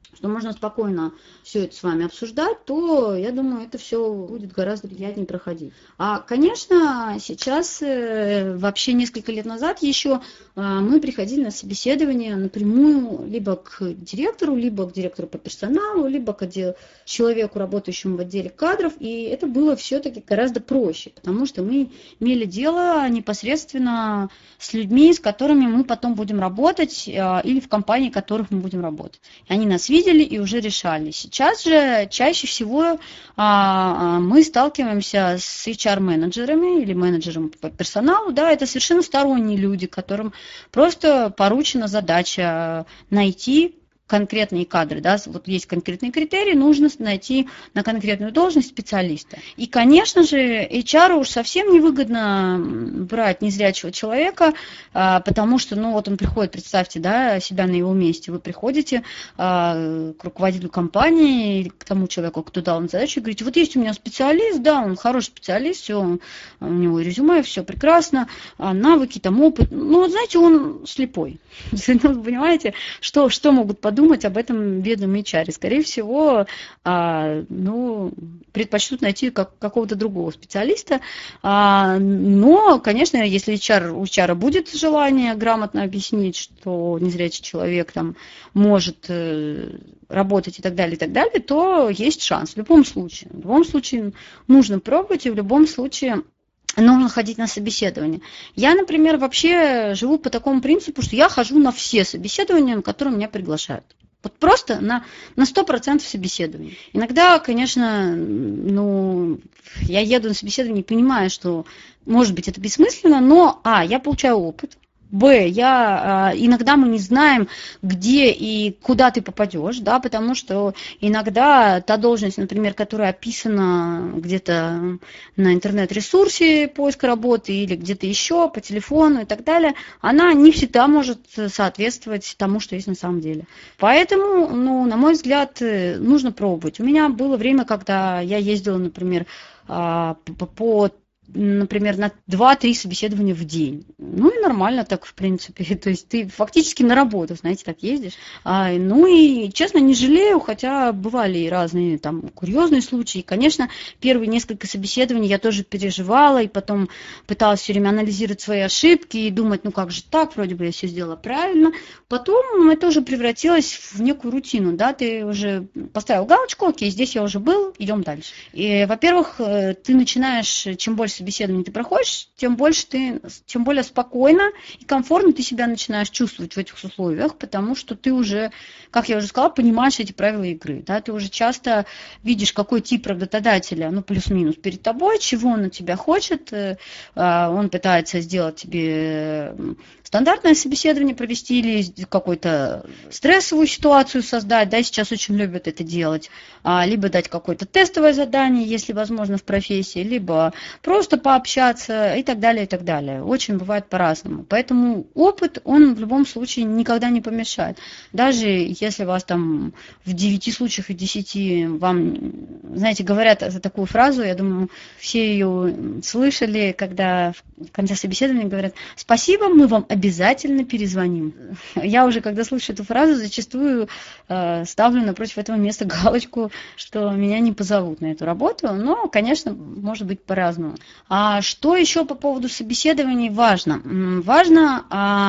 что можно спокойно все это с вами обсуждать, то, я думаю, это все будет гораздо приятнее проходить. А, конечно, сейчас, вообще несколько лет назад еще мы приходили на собеседование напрямую либо к директору по персоналу, либо к человеку, работающему в отделе кадров, и это было все-таки гораздо проще, потому что мы имели дело непосредственно с людьми, с которыми мы потом будем работать, или в компании, в которых мы будем работать. И они нас видели и уже решали. Сейчас же чаще всего мы сталкиваемся с HR-менеджерами или менеджером по персоналу. Да, это совершенно сторонние люди, которым просто поручена задача найти конкретные кадры, да, вот есть конкретные критерии, нужно найти на конкретную должность специалиста. И, конечно же, HR уж совсем невыгодно брать незрячего человека, потому что, ну, вот он приходит, представьте, да, себя на его месте, вы приходите к руководителю компании или к тому человеку, кто дал вам задачу, и говорите, вот есть у меня специалист, да, он хороший специалист, все, у него резюме, все прекрасно, навыки, там, опыт, ну, вот знаете, он слепой. Вы понимаете, что могут подумать об этом бедном HR. Скорее всего, предпочтут найти какого-то другого специалиста. Но, конечно, если у HR будет желание грамотно объяснить, что незрячий человек там может работать и так далее, то есть шанс в любом случае. В любом случае нужно пробовать, и в любом случае нужно ходить на собеседование. Я, например, вообще живу по такому принципу, что я хожу на все собеседования, на которые меня приглашают. Вот просто на 100% собеседования. Иногда, конечно, я еду на собеседование и понимаю, что, может быть, это бессмысленно, но, я получаю опыт. Иногда мы не знаем, где и куда ты попадешь, да, потому что иногда та должность, например, которая описана где-то на интернет-ресурсе поиска работы или где-то еще по телефону и так далее, она не всегда может соответствовать тому, что есть на самом деле. Поэтому, на мой взгляд, нужно пробовать. У меня было время, когда я ездила, например, например, на 2-3 собеседования в день. Ну и нормально так, в принципе. То есть ты фактически на работу, знаете, так ездишь. И, честно, не жалею, хотя бывали и разные там курьезные случаи. Конечно, первые несколько собеседований я тоже переживала, и потом пыталась все время анализировать свои ошибки и думать, как же так, вроде бы я все сделала правильно. Потом это уже превратилось в некую рутину, да, ты уже поставил галочку, окей, здесь я уже был, идем дальше. И, во-первых, ты начинаешь, чем больше собеседований ты проходишь, тем более спокойно и комфортно ты себя начинаешь чувствовать в этих условиях, потому что ты уже, как я уже сказала, понимаешь эти правила игры. Да? Ты уже часто видишь, какой тип работодателя, плюс-минус перед тобой, чего он от тебя хочет. Он пытается сделать тебе стандартное собеседование провести или какую-то стрессовую ситуацию создать, да, сейчас очень любят это делать, либо дать какое-то тестовое задание, если возможно, в профессии, либо просто пообщаться и так далее, и так далее. Очень бывает по-разному. Поэтому опыт, он в любом случае никогда не помешает. Даже если вас там в 9 случаях из 10 вам, знаете, говорят такую фразу, я думаю, все ее слышали, когда в конце собеседования говорят: спасибо, мы вам обязательно перезвоним. Я уже, когда слышу эту фразу, зачастую ставлю напротив этого места галочку, что меня не позовут на эту работу, но, конечно, может быть по-разному. А что еще по поводу собеседований важно? Важно,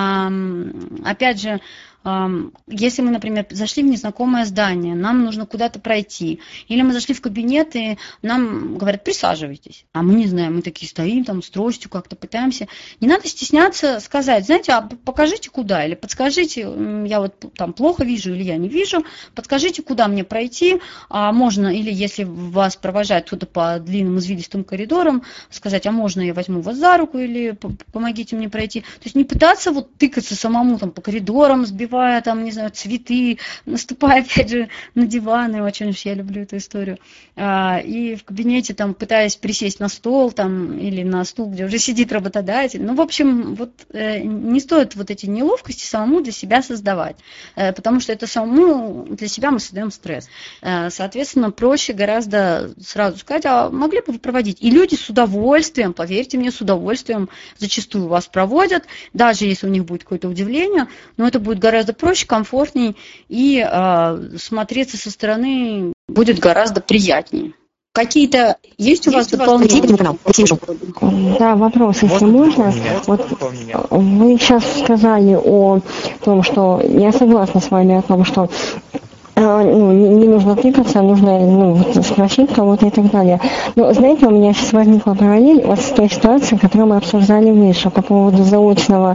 опять же, если мы, например, зашли в незнакомое здание, нам нужно куда-то пройти, или мы зашли в кабинет, и нам говорят: присаживайтесь, а мы не знаем, мы такие стоим там с тростью, как-то пытаемся. Не надо стесняться сказать: знаете, покажите куда, или подскажите, я вот там плохо вижу, или я не вижу, подскажите, куда мне пройти, можно, или если вас провожают кто-то по длинным извилистым коридорам, сказать: а можно я возьму вас за руку, или помогите мне пройти. То есть не пытаться вот тыкаться самому там по коридорам, сбивать там, не знаю, цветы, наступая, опять же, на диваны, очень уж я люблю эту историю, и в кабинете там пытаясь присесть на стол там или на стул, где уже сидит работодатель. В общем, вот не стоит вот эти неловкости самому для себя создавать, потому что это самому для себя мы создаем стресс. Соответственно, проще гораздо сразу сказать: а могли бы вы проводить? И люди с удовольствием, поверьте мне, с удовольствием зачастую вас проводят, даже если у них будет какое-то удивление, но это будет гораздо гораздо проще, комфортней, и смотреться со стороны будет гораздо приятнее. Какие-то есть у вас дополнения? Да, вопрос, если можно. Вот вы сейчас сказали о том, что я согласна с вами о том, что не нужно тыкаться, нужно спросить кого-то и так далее. Но, знаете, у меня сейчас возникла параллель вот с той ситуацией, которую мы обсуждали выше по поводу заочного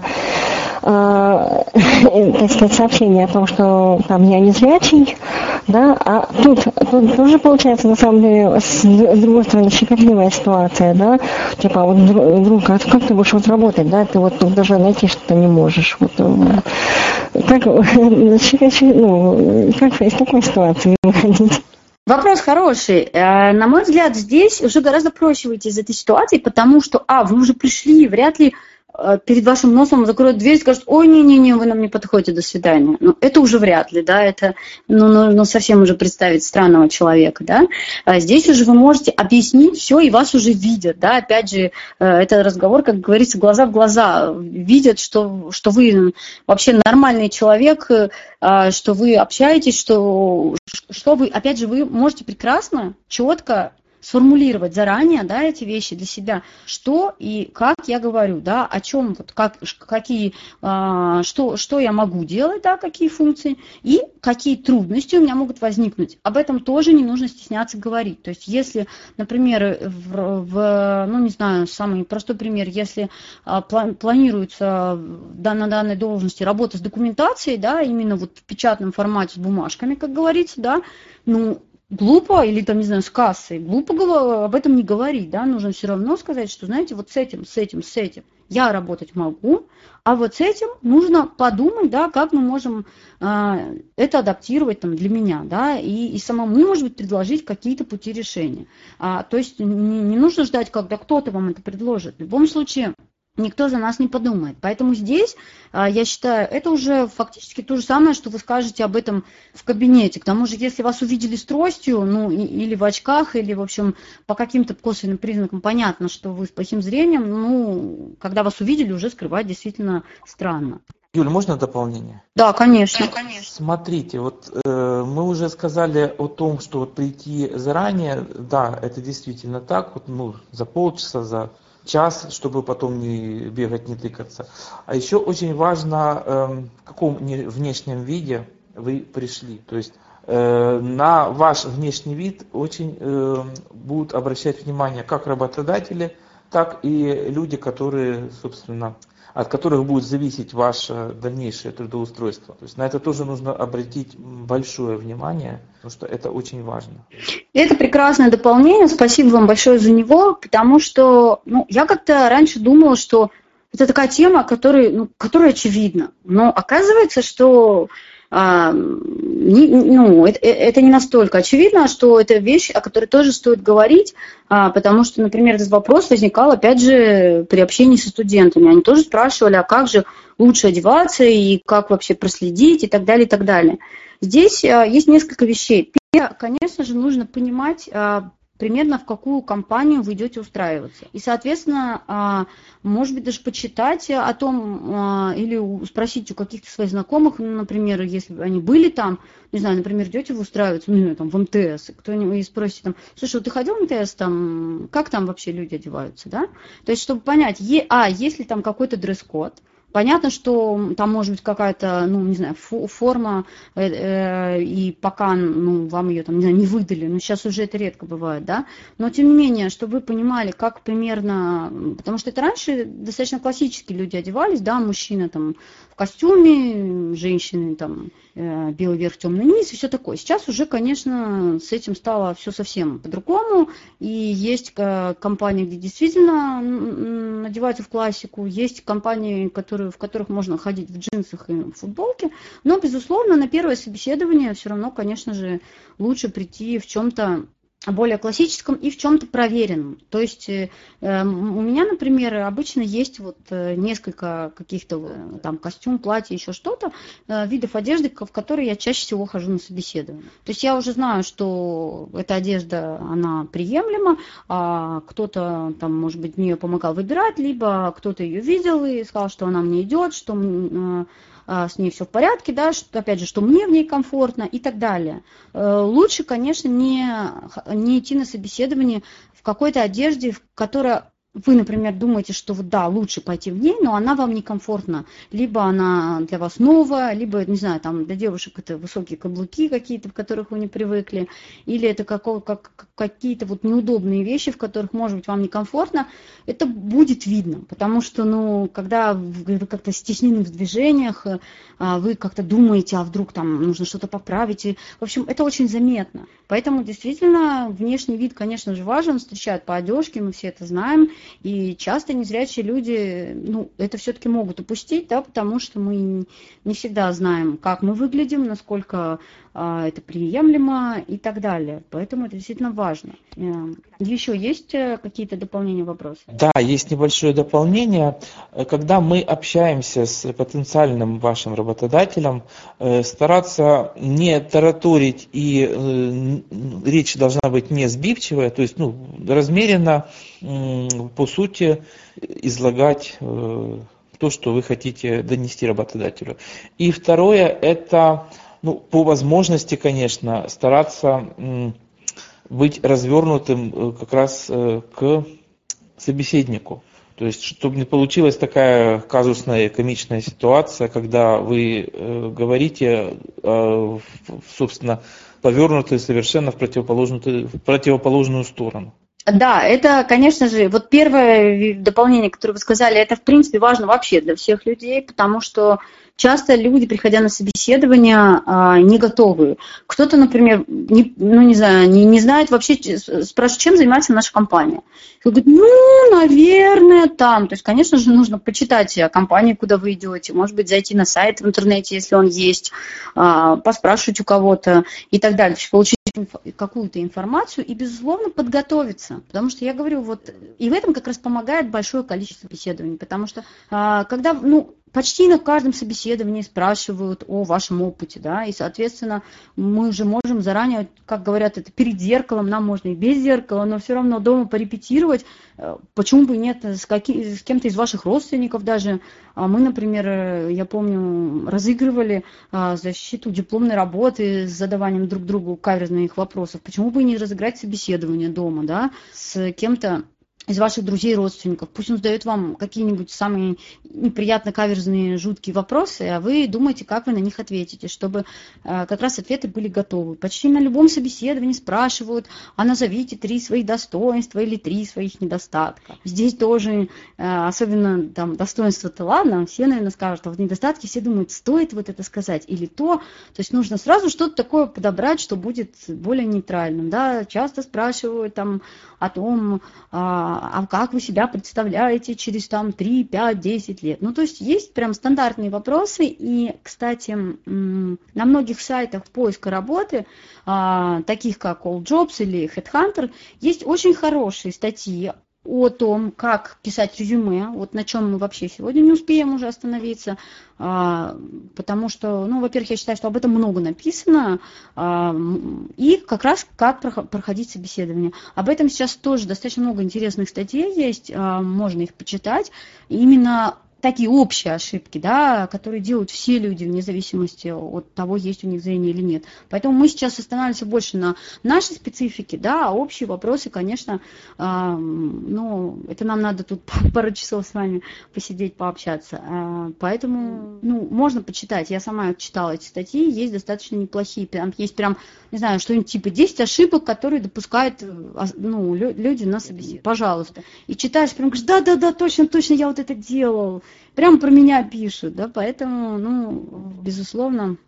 так сказать, сообщение о том, что там я не зрячий, да, а тут тоже получается, на самом деле, с другой стороны, щекотливая ситуация, да, типа, вот вдруг, а как ты будешь вот работать, да, ты вот тут даже найти что-то не можешь, вот, как из такой ситуации выходить? Вопрос хороший. На мой взгляд, здесь уже гораздо проще выйти из этой ситуации, потому что, вы уже пришли, вряд ли перед вашим носом закроют дверь и скажут: ой, не-не-не, вы нам не подходите, до свидания. Это уже вряд ли, да, это, совсем уже представить странного человека, да. Здесь уже вы можете объяснить все, и вас уже видят, да, опять же, это разговор, как говорится, глаза в глаза, видят, что вы вообще нормальный человек, что вы общаетесь, что вы, опять же, вы можете прекрасно, четко сформулировать заранее, да, эти вещи для себя, что и как я говорю, да, о чем, вот, что я могу делать, да, какие функции, и какие трудности у меня могут возникнуть. Об этом тоже не нужно стесняться говорить. То есть, если, например, самый простой пример, если планируется на данной должности работа с документацией, да, именно вот в печатном формате с бумажками, как говорится, да, глупо, или там, не знаю, с кассой, глупо об этом не говорить, да, нужно все равно сказать, что, знаете, вот с этим я работать могу, а вот с этим нужно подумать, да, как мы можем это адаптировать там для меня, да, и самому, может быть, предложить какие-то пути решения. То есть не нужно ждать, когда кто-то вам это предложит. В любом случае, никто за нас не подумает. Поэтому здесь, я считаю, это уже фактически то же самое, что вы скажете об этом в кабинете. К тому же, если вас увидели с тростью, или в очках, или, в общем, по каким-то косвенным признакам понятно, что вы с плохим зрением, когда вас увидели, уже скрывать действительно странно. Юль, можно дополнение? Да, конечно. Смотрите, вот мы уже сказали о том, что вот прийти заранее, да, это действительно так, вот, за полчаса, за час, чтобы потом не бегать, не тыкаться. А еще очень важно, в каком внешнем виде вы пришли. То есть на ваш внешний вид очень будут обращать внимание как работодатели, так и люди, которые, собственно, от которых будет зависеть ваше дальнейшее трудоустройство. То есть на это тоже нужно обратить большое внимание, потому что это очень важно. Это прекрасное дополнение, спасибо вам большое за него, потому что я как-то раньше думала, что это такая тема, которая очевидна. Но оказывается, что это не настолько очевидно, что это вещь, о которой тоже стоит говорить, потому что, например, этот вопрос возникал, опять же, при общении со студентами. Они тоже спрашивали, а как же лучше одеваться и как вообще проследить и так далее, и так далее. Здесь есть несколько вещей. Первое, конечно же, нужно понимать примерно в какую компанию вы идете устраиваться. И, соответственно, может быть, даже почитать о том или спросить у каких-то своих знакомых, например, если они были там, не знаю, например, идете вы устраиваться, там, в МТС, кто-нибудь и спросит, там, слушай, ты ходил в МТС, там, как там вообще люди одеваются, да? То есть, чтобы понять, есть ли там какой-то дресс-код. Понятно, что там может быть какая-то, форма, и пока, вам ее там, не выдали, но сейчас уже это редко бывает, да, но тем не менее, чтобы вы понимали, как примерно, потому что это раньше достаточно классически люди одевались, да, мужчина там в костюме, женщины там белый верх, темный низ и все такое. Сейчас уже, конечно, с этим стало все совсем по-другому, и есть компании, где действительно одеваются в классику, есть компании, в которых можно ходить в джинсах и в футболке, но, безусловно, на первое собеседование все равно, конечно же, лучше прийти в чем-то более классическом и в чем-то проверенном. То есть у меня, например, обычно есть вот несколько каких-то там костюм, платье, еще что-то, видов одежды, в которые я чаще всего хожу на собеседование. То есть я уже знаю, что эта одежда, она приемлема, а кто-то там, может быть, мне помогал выбирать, либо кто-то ее видел и сказал, что она мне идет, что с ней все в порядке, да, что, опять же, что мне в ней комфортно и так далее. Лучше, конечно, не идти на собеседование в какой-то одежде, которая вы, например, думаете, что вот да, лучше пойти в ней, но она вам некомфортна. Либо она для вас новая, либо, не знаю, там для девушек это высокие каблуки какие-то, в которых вы не привыкли, или это какие-то вот неудобные вещи, в которых, может быть, вам некомфортно. Это будет видно, потому что, ну, когда вы как-то стеснены в движениях, вы как-то думаете, а вдруг там нужно что-то поправить. И, в общем, это очень заметно. Поэтому, действительно, внешний вид, конечно же, важен, встречают по одежке, мы все это знаем. И часто незрячие люди, ну, это все-таки могут упустить, да, потому что мы не всегда знаем, как мы выглядим, насколько это приемлемо и так далее. Поэтому это действительно важно. Еще есть какие-то дополнения, вопросы? Да, есть небольшое дополнение. Когда мы общаемся с потенциальным вашим работодателем, стараться не тараторить, и речь должна быть не сбивчивая, то есть, ну, размеренно, по сути, излагать то, что вы хотите донести работодателю. И второе, это, ну, по возможности, конечно, стараться быть развернутым как раз к собеседнику. То есть, чтобы не получилась такая казусная, комичная ситуация, когда вы говорите, собственно, повернутые совершенно в противоположную сторону. Да, это, конечно же, вот первое дополнение, которое вы сказали, это, в принципе, важно вообще для всех людей, потому что часто люди, приходя на собеседование, не готовы. Кто-то, например, не знает вообще, спрашивает, чем занимается наша компания. И говорит, ну, наверное, там. То есть, конечно же, нужно почитать о компании, куда вы идете, может быть, зайти на сайт в интернете, если он есть, поспрашивать у кого-то и так далее. То есть, получить какую-то информацию и, безусловно, подготовиться. Потому что я говорю, вот, и в этом как раз помогает большое количество собеседований, потому что когда, ну, почти на каждом собеседовании спрашивают о вашем опыте, да, и, соответственно, мы же можем заранее, как говорят, это перед зеркалом, нам можно и без зеркала, но все равно дома порепетировать, почему бы нет, с кем-то из ваших родственников даже. Мы, например, я помню, разыгрывали защиту дипломной работы с задаванием друг другу каверзных вопросов. Почему бы и не разыграть собеседование дома, да, с кем-то из ваших друзей и родственников. Пусть он задает вам какие-нибудь самые неприятно каверзные, жуткие вопросы, а вы думаете, как вы на них ответите, чтобы как раз ответы были готовы. Почти на любом собеседовании спрашивают, а назовите 3 своих достоинства или 3 своих недостатка. Здесь тоже, особенно там достоинства-то ладно, все, наверное, скажут, а вот недостатки все думают, стоит вот это сказать или то. То есть нужно сразу что-то такое подобрать, что будет более нейтральным. Да? Часто спрашивают там о том, а как вы себя представляете через там 3, 5, 10 лет. Ну, то есть прям стандартные вопросы. И, кстати, на многих сайтах поиска работы, таких как AllJobs или Headhunter, есть очень хорошие статьи о том, как писать резюме, вот на чем мы вообще сегодня не успеем уже остановиться, потому что, ну, во-первых, я считаю, что об этом много написано, и как раз как проходить собеседование. Об этом сейчас тоже достаточно много интересных статей есть, можно их почитать, именно такие общие ошибки, да, которые делают все люди вне зависимости от того, есть у них зрение или нет. Поэтому мы сейчас останавливаемся больше на нашей специфике, да, а общие вопросы, конечно, ну, это нам надо тут пару часов с вами посидеть, пообщаться. Поэтому, ну, можно почитать. Я сама читала эти статьи, есть достаточно неплохие. Есть прям, не знаю, что-нибудь типа 10 ошибок, которые допускают, ну, люди на собеседовании. Пожалуйста. И читаешь, прям говоришь, да, точно, я вот это делал. Прям про меня пишут, да, поэтому, ну, безусловно,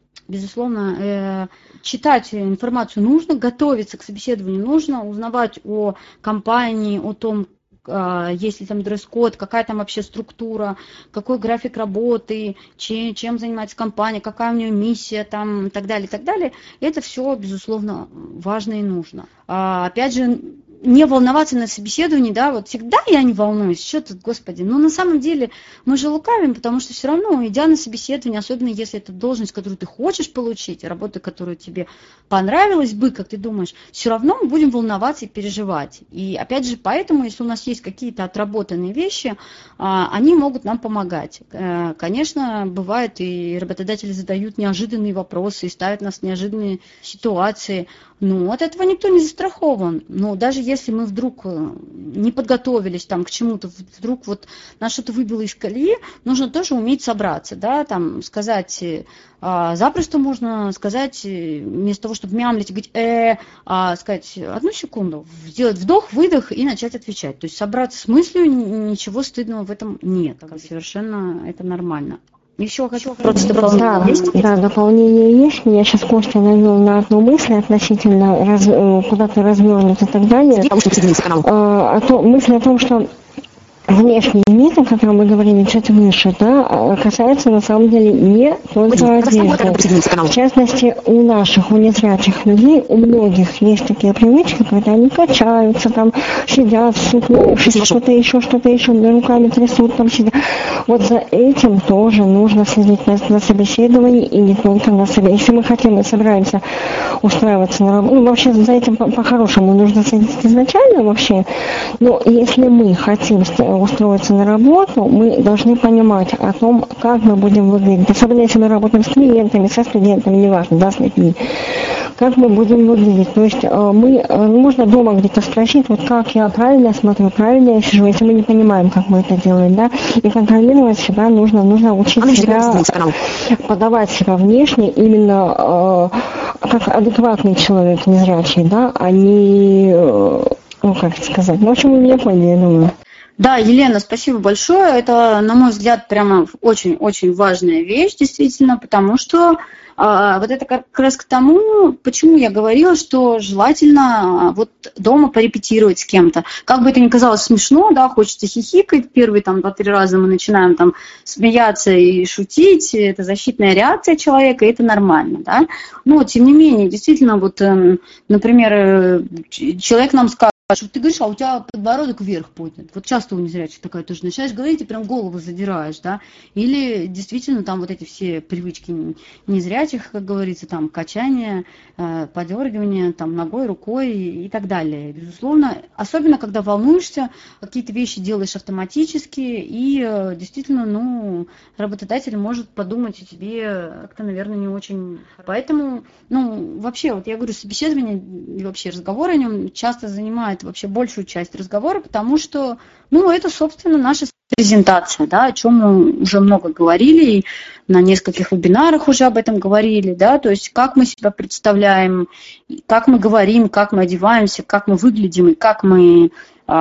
читать информацию нужно, готовиться к собеседованию нужно, узнавать о компании, о том, есть ли там дресс-код, какая там вообще структура, какой график работы, чем занимается компания, какая у нее миссия там и так далее, и так далее. Это все, безусловно, важно и нужно. Опять же, не волноваться на собеседовании, да, вот всегда я не волнуюсь, что тут, господи, но на самом деле мы же лукавим, потому что все равно, идя на собеседование, особенно если это должность, которую ты хочешь получить, работа, которая тебе понравилась бы, как ты думаешь, все равно мы будем волноваться и переживать. И опять же, поэтому, если у нас есть какие-то отработанные вещи, они могут нам помогать. Конечно, бывает, и работодатели задают неожиданные вопросы и ставят нас в неожиданные ситуации, но от этого никто не застрахован. Но даже если мы вдруг не подготовились там к чему-то, вдруг вот нас что-то выбило из колеи, нужно тоже уметь собраться, да, там сказать, запросто можно сказать, вместо того, чтобы мямлить, говорить, сказать, одну секунду, сделать вдох, выдох и начать отвечать. То есть собраться с мыслью, ничего стыдного в этом нет, совершенно это нормально. Еще хочу просто дополнение. Да, дополнение есть. Я сейчас Костя навел на одну мысль относительно куда-то развернуть и так далее. Мысль о том, что внешний вид, о котором мы говорили чуть выше, да, касается на самом деле не только одежды. В частности, у незрячих людей, у многих есть такие привычки, когда они качаются, там, сидят, что-то еще, руками трясут, там сидят. Вот за этим тоже нужно следить на собеседовании и не только на собеседовании. Если мы хотим и собираемся устраиваться на работу, вообще за этим по-хорошему нужно следить изначально вообще, но если мы хотим устроиться на работу, мы должны понимать о том, как мы будем выглядеть. Особенно если мы работаем с клиентами, со студентами, неважно, да, с людьми. Как мы будем выглядеть. То есть можно дома где-то спросить, вот как я правильно смотрю, правильно я сижу, если мы не понимаем, как мы это делаем, да, и контролировать себя нужно учить себя, подавать себя внешне именно как адекватный человек, незрячий, да, а не, как сказать, в общем, вы меня поняли, я думаю. Да, Елена, спасибо большое. Это, на мой взгляд, прямо очень-очень важная вещь, действительно, потому что вот это как раз к тому, почему я говорила, что желательно вот дома порепетировать с кем-то. Как бы это ни казалось смешно, да, хочется хихикать, первые там 2-3 раза мы начинаем там смеяться и шутить, это защитная реакция человека, и это нормально, да. Но, тем не менее, действительно, вот, например, человек нам скажет, что ты говоришь, а у тебя подбородок вверх поднят. Вот часто у незрячих такая тоже начинаешь говорить и прям голову задираешь, да. Или действительно там вот эти все привычки незрячих, как говорится, там качание, подергивание там ногой, рукой и так далее. Безусловно, особенно когда волнуешься, какие-то вещи делаешь автоматически, и действительно, работодатель может подумать о тебе как-то, наверное, не очень. Поэтому, вообще, вот я говорю, собеседование и вообще разговор о нем часто занимает вообще большую часть разговора, потому что, это, собственно, наша презентация, да, о чем мы уже много говорили, и на нескольких вебинарах уже об этом говорили, да, то есть как мы себя представляем, как мы говорим, как мы одеваемся, как мы выглядим и как мы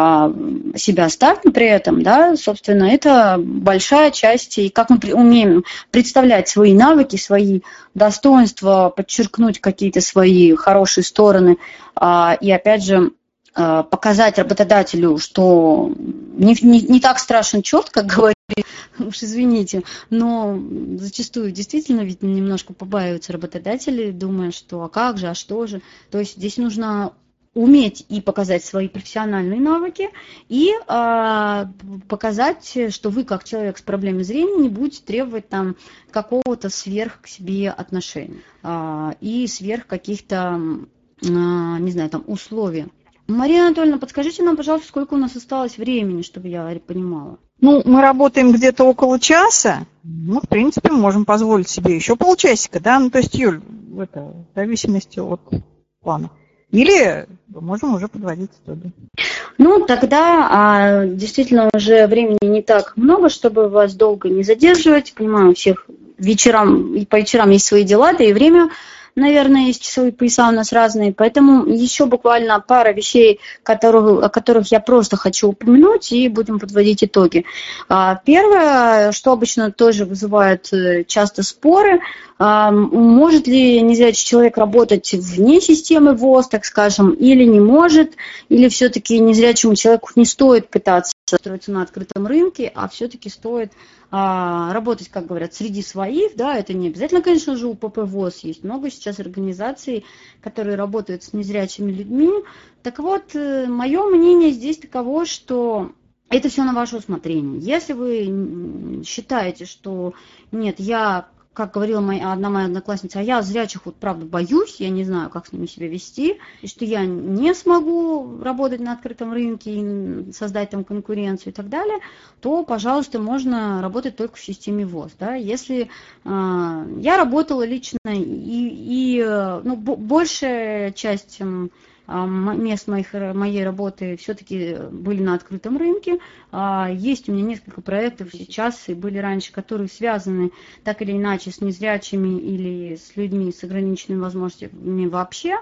себя ставим при этом, да, собственно, это большая часть, и как мы умеем представлять свои навыки, свои достоинства, подчеркнуть какие-то свои хорошие стороны, и опять же, показать работодателю, что не так страшен черт, как говорит, уж извините, но зачастую действительно ведь немножко побаиваются работодатели, думая, что а как же, а что же. То есть здесь нужно уметь и показать свои профессиональные навыки, и показать, что вы, как человек с проблемой зрения, не будете требовать там какого-то сверх к себе отношения и сверх каких-то, не знаю, там условий. Мария Анатольевна, подскажите нам, пожалуйста, сколько у нас осталось времени, чтобы я понимала. Мы работаем где-то около часа. В принципе, мы можем позволить себе еще полчасика, да? То есть, Юль, в зависимости от плана. Или можем уже подводить итоги. Тогда действительно уже времени не так много, чтобы вас долго не задерживать. Понимаю, у всех вечерам и по вечерам есть свои дела, да и время наверное, есть часовые пояса у нас разные, поэтому еще буквально пара вещей, о которых я просто хочу упомянуть, и будем подводить итоги. Первое, что обычно тоже вызывает часто споры, может ли незрячий человек работать вне системы ВОС, так скажем, или не может, или все-таки незрячему человеку не стоит пытаться строиться на открытом рынке, а все-таки стоит работать, как говорят, среди своих, да, это не обязательно, конечно же, у УПП ВОС, есть много сейчас организаций, которые работают с незрячими людьми. Так вот, мое мнение здесь таково, что это все на ваше усмотрение. Если вы считаете, что нет, я, как говорила одна моя одноклассница, а я зрячих вот правда боюсь, я не знаю, как с ними себя вести, и что я не смогу работать на открытом рынке и создать там конкуренцию и так далее, то, пожалуйста, можно работать только в системе ВОС. Да? Если я работала лично, большая часть мест моей работы все-таки были на открытом рынке. Есть у меня несколько проектов сейчас и были раньше, которые связаны так или иначе с незрячими или с людьми с ограниченными возможностями вообще.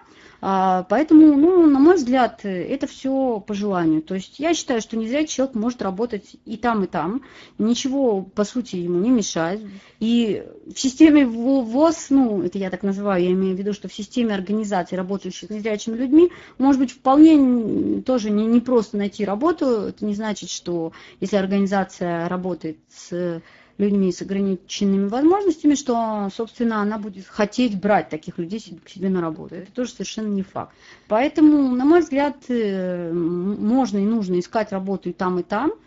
Поэтому, на мой взгляд, это все по желанию. То есть я считаю, что незрячий человек может работать и там. Ничего, по сути, ему не мешает. И в системе ВОС, это я так называю, я имею в виду, что в системе организаций, работающих с незрячими людьми, может быть, вполне тоже не просто найти работу. Это не значит, что если организация работает с людьми с ограниченными возможностями, что, собственно, она будет хотеть брать таких людей к себе на работу. Это тоже совершенно не факт. Поэтому, на мой взгляд, можно и нужно искать работу и там,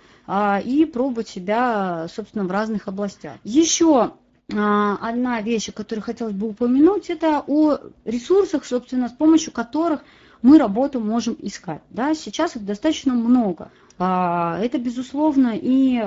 и пробовать себя, собственно, в разных областях. Еще одна вещь, которую хотелось бы упомянуть, это о ресурсах, собственно, с помощью которых мы работу можем искать. Да? Сейчас их достаточно много. Это, безусловно, и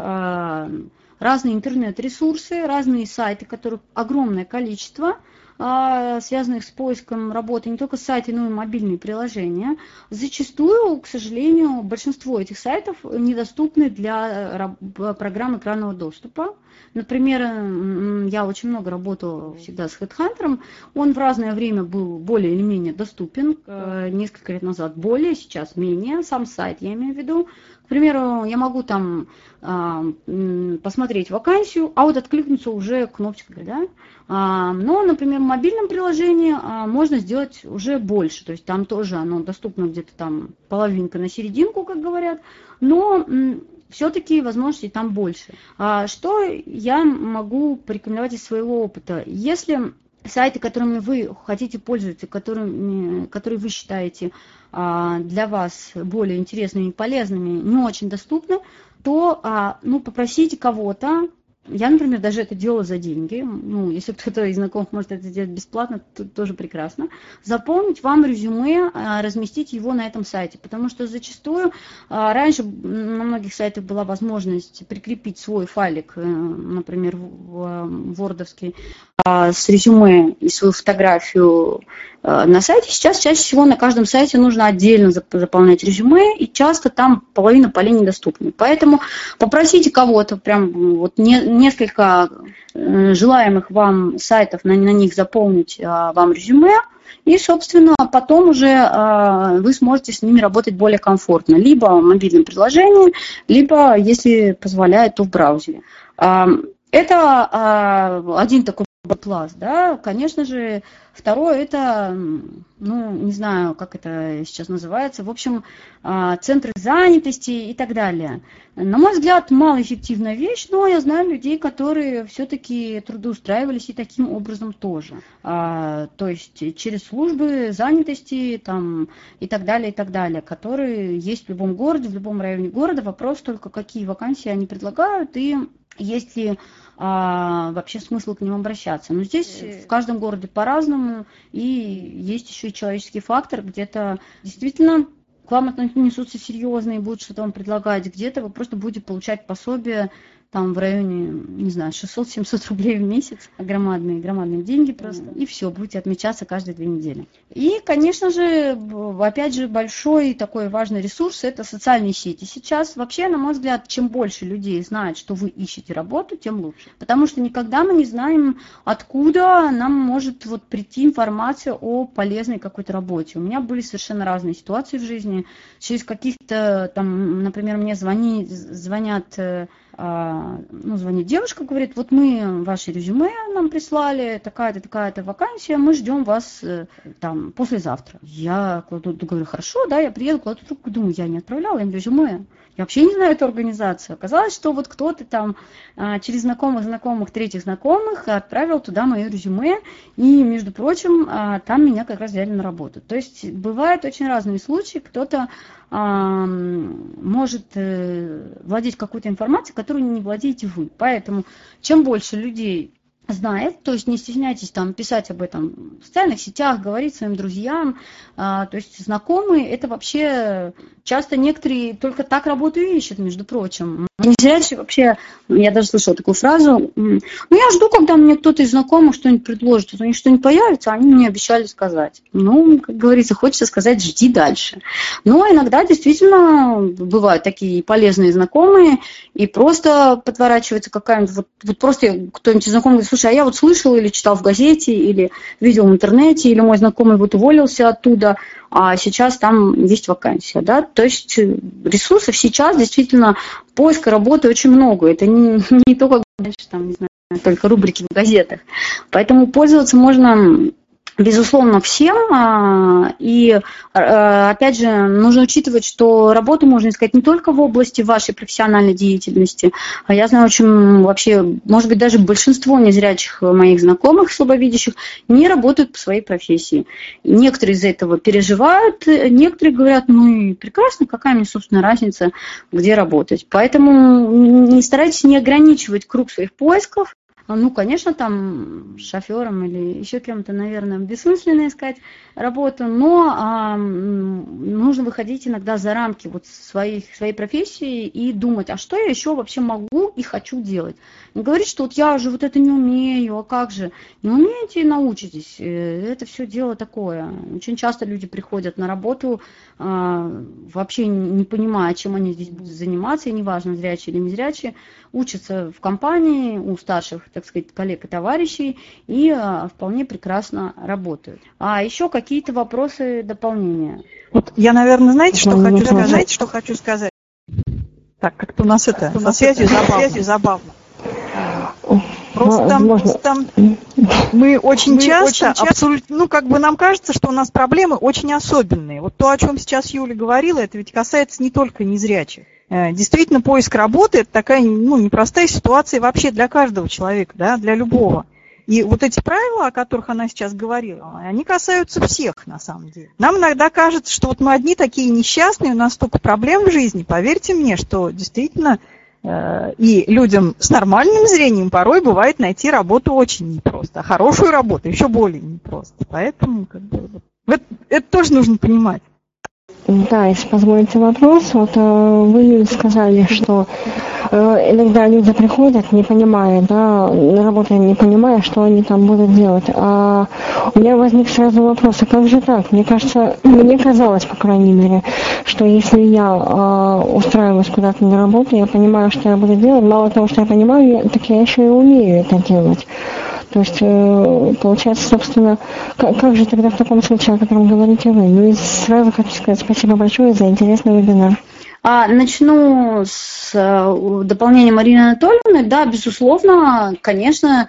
разные интернет-ресурсы, разные сайты, которых огромное количество, связанных с поиском работы, не только сайты, но и мобильные приложения. Зачастую, к сожалению, большинство этих сайтов недоступны для программ экранного доступа. Например, я очень много работала всегда с HeadHunter, он в разное время был более или менее доступен, несколько лет назад более, сейчас менее, сам сайт я имею в виду. К примеру, я могу там посмотреть вакансию, а вот откликнуться уже кнопочкой, да. Но, например, в мобильном приложении можно сделать уже больше, то есть там тоже оно доступно где-то там половинка на серединку, как говорят, но все-таки возможностей там больше. Что я могу порекомендовать из своего опыта? Если сайты, которыми вы хотите пользоваться, которые вы считаете для вас более интересными и полезными, не очень доступны, то попросите кого-то. Я, например, даже это делала за деньги. Если кто-то из знакомых может это сделать бесплатно, то тоже прекрасно. Заполнить вам резюме, разместить его на этом сайте. Потому что зачастую раньше на многих сайтах была возможность прикрепить свой файлик, например, вордовский, с резюме и свою фотографию на сайте. Сейчас чаще всего на каждом сайте нужно отдельно заполнять резюме, и часто там половина полей недоступны. Поэтому попросите кого-то, прям вот несколько желаемых вам сайтов, на них заполнить вам резюме, и, собственно, потом уже вы сможете с ними работать более комфортно. Либо в мобильном приложении, либо, если позволяет, то в браузере. Это один такой класс, да, конечно же, второе это, не знаю, как это сейчас называется, в общем, центры занятости и так далее. На мой взгляд, малоэффективная вещь, но я знаю людей, которые все-таки трудоустраивались и таким образом тоже. То есть через службы занятости там, и так далее, которые есть в любом городе, в любом районе города. Вопрос только, какие вакансии они предлагают и есть ли вообще смысл к ним обращаться. Но здесь в каждом городе по-разному, и есть еще и человеческий фактор, где-то действительно к вам отнесутся серьезно и будут что-то вам предлагать, где-то вы просто будете получать пособие там в районе, не знаю, 600-700 рублей в месяц, громадные деньги просто, и все, будете отмечаться каждые 2 недели. И, конечно же, опять же, большой такой важный ресурс – это социальные сети. Сейчас вообще, на мой взгляд, чем больше людей знает, что вы ищете работу, тем лучше. Потому что никогда мы не знаем, откуда нам может вот прийти информация о полезной какой-то работе. У меня были совершенно разные ситуации в жизни. Через каких-то, там, например, мне звонит девушка, говорит, вот мы ваше резюме нам прислали, такая-то вакансия, мы ждем вас там послезавтра. Я говорю, хорошо, да, я приеду, кладу трубку, думаю, я не отправляла им резюме. Я вообще не знаю эту организацию. Оказалось, что вот кто-то там через знакомых, третьих знакомых отправил туда мое резюме, и, между прочим, там меня как раз взяли на работу. То есть бывают очень разные случаи, кто-то может владеть какой-то информацией, которую не владеете вы. Поэтому чем больше людей знает, то есть не стесняйтесь там писать об этом в социальных сетях, говорить своим друзьям, то есть знакомые, это вообще часто некоторые только так работу и ищут, между прочим. Не зря вообще, я даже слышала такую фразу, я жду, когда мне кто-то из знакомых что-нибудь предложит, у них что-нибудь появится, они мне обещали сказать. Как говорится, хочется сказать, жди дальше. Но иногда действительно бывают такие полезные знакомые, и просто подворачивается какая-нибудь, вот просто кто-нибудь из знакомых говорит, слушай, а я вот слышал или читал в газете, или видел в интернете, или мой знакомый вот уволился оттуда, а сейчас там есть вакансия, да, то есть ресурсов сейчас действительно поиска работы очень много, это не только, там, не знаю, только рубрики в газетах, поэтому пользоваться можно, безусловно, всем, и, опять же, нужно учитывать, что работу можно искать не только в области вашей профессиональной деятельности, а я знаю очень, вообще, может быть, даже большинство незрячих моих знакомых, слабовидящих, не работают по своей профессии. Некоторые из-за этого переживают, некоторые говорят, прекрасно, какая мне, собственно, разница, где работать. Поэтому не старайтесь не ограничивать круг своих поисков. Конечно, там шофером или еще кем-то, наверное, бессмысленно искать работу, но нужно выходить иногда за рамки вот своей профессии и думать, а что я еще вообще могу и хочу делать. Не говорить, что вот я уже вот это не умею, а как же? Не умеете, научитесь. Это все дело такое. Очень часто люди приходят на работу, вообще не понимая, чем они здесь будут заниматься, и неважно, зрячие или незрячие, учатся в компании у старших, так сказать, коллег и товарищей и вполне прекрасно работают. А еще какие-то вопросы дополнения? Вот я, наверное, знаете, что хочу сказать? Так, как-то у нас со связью забавно. Просто мы очень часто абсолютно, нам кажется, что у нас проблемы очень особенные. Вот то, о чем сейчас Юля говорила, это ведь касается не только незрячих. Действительно, поиск работы – это такая, непростая ситуация вообще для каждого человека, да, для любого. И вот эти правила, о которых она сейчас говорила, они касаются всех, на самом деле. Нам иногда кажется, что вот мы одни такие несчастные, у нас столько проблем в жизни. Поверьте мне, что действительно и людям с нормальным зрением порой бывает найти работу очень непросто, а хорошую работу еще более непросто. Поэтому это тоже нужно понимать. Да, если позволите вопрос, вот вы сказали, что иногда люди приходят, не понимая, да, на работу не понимая, что они там будут делать. А у меня возник сразу вопрос, а как же так? Мне кажется, мне казалось, по крайней мере, что если я устраиваюсь куда-то на работу, я понимаю, что я буду делать, мало того, что я понимаю, так я еще и умею это делать. То есть, получается, собственно, как же тогда в таком случае, о котором говорите вы? И сразу хочу сказать спасибо большое за интересный вебинар. Начну с дополнения Марины Анатольевны. Да, безусловно, конечно,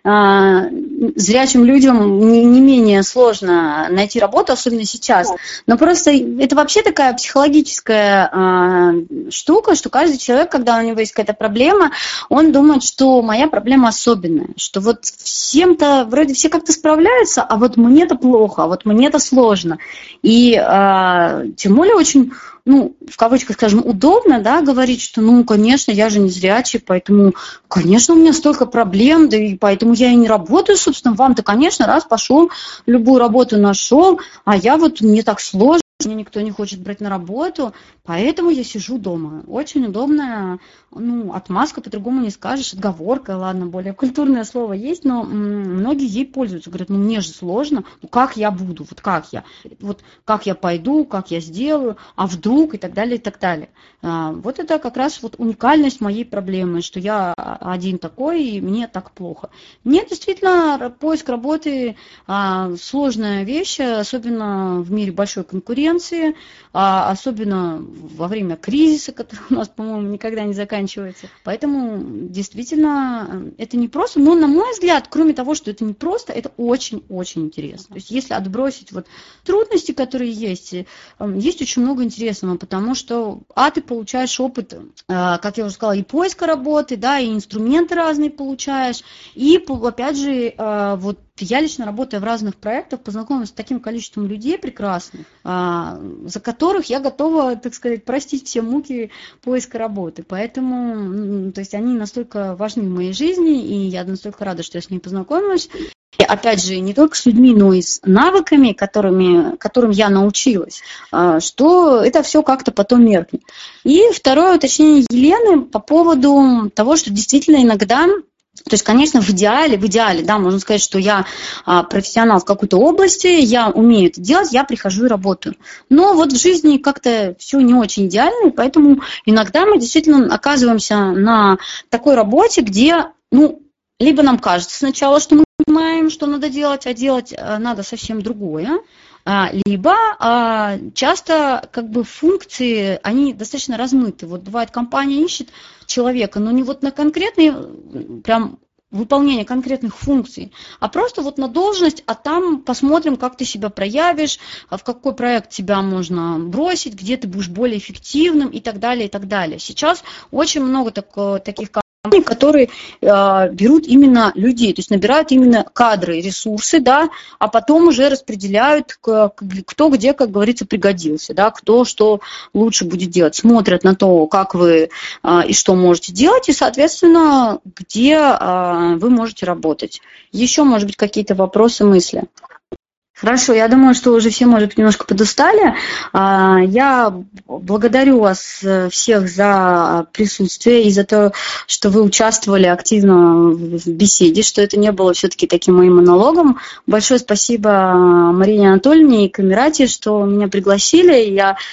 зрячим людям не менее сложно найти работу, особенно сейчас. Но просто это вообще такая психологическая штука, что каждый человек, когда у него есть какая-то проблема, он думает, что моя проблема особенная, что вот всем-то вроде все как-то справляются, а вот мне-то плохо, а вот мне-то сложно. И тем более очень, в кавычках, скажем, удобно, да, говорить, что, конечно, я же не зрячий, поэтому, конечно, у меня столько проблем, да и поэтому я и не работаю, собственно, вам-то, конечно, раз пошел, любую работу нашел, а я вот, мне так сложно. меня никто не хочет брать на работу, поэтому я сижу дома. Очень удобная, отмазка, по-другому не скажешь, отговорка, ладно, более культурное слово есть, но многие ей пользуются. Говорят, мне же сложно, как я буду, как я пойду, как я сделаю, а вдруг и так далее, и так далее. Вот это как раз уникальность моей проблемы, что я один такой, и мне так плохо. Нет, действительно, поиск работы сложная вещь, особенно в мире большой конкуренции, особенно во время кризиса, который у нас, по-моему, никогда не заканчивается. Поэтому действительно это не просто, но, на мой взгляд, кроме того, что это не просто, это очень-очень интересно. То есть если отбросить трудности, которые есть очень много интересного, потому что ты получаешь опыт, как я уже сказала, и поиска работы, да, и инструменты разные получаешь, и, опять же, я лично, работая в разных проектах, познакомилась с таким количеством людей прекрасных, за которых я готова, так сказать, простить все муки поиска работы. Поэтому, то есть они настолько важны в моей жизни, и я настолько рада, что я с ними познакомилась. И, опять же, не только с людьми, но и с навыками, которым я научилась, что это все как-то потом меркнет. И второе уточнение Елены по поводу того, что действительно иногда... То есть, конечно, в идеале, да, можно сказать, что я профессионал в какой-то области, я умею это делать, я прихожу и работаю. Но в жизни как-то все не очень идеально, и поэтому иногда мы действительно оказываемся на такой работе, где, либо нам кажется сначала, что мы понимаем, что надо делать, а делать надо совсем другое, либо часто функции, они достаточно размыты. Бывает, компания ищет человека, но не на конкретные, прям выполнение конкретных функций, а просто на должность, а там посмотрим, как ты себя проявишь, в какой проект тебя можно бросить, где ты будешь более эффективным и так далее, и так далее. Сейчас очень много таких компаний, которые берут именно людей, то есть набирают именно кадры, ресурсы, да, а потом уже распределяют, кто где, как говорится, пригодился, да, кто что лучше будет делать. Смотрят на то, как вы и что можете делать, и, соответственно, где вы можете работать. Еще, может быть, какие-то вопросы, мысли? Хорошо, я думаю, что уже все, может быть, немножко подустали. Я благодарю вас всех за присутствие и за то, что вы участвовали активно в беседе, что это не было все-таки таким моим монологом. Большое спасибо Марине Анатольевне и Камерате, что меня пригласили.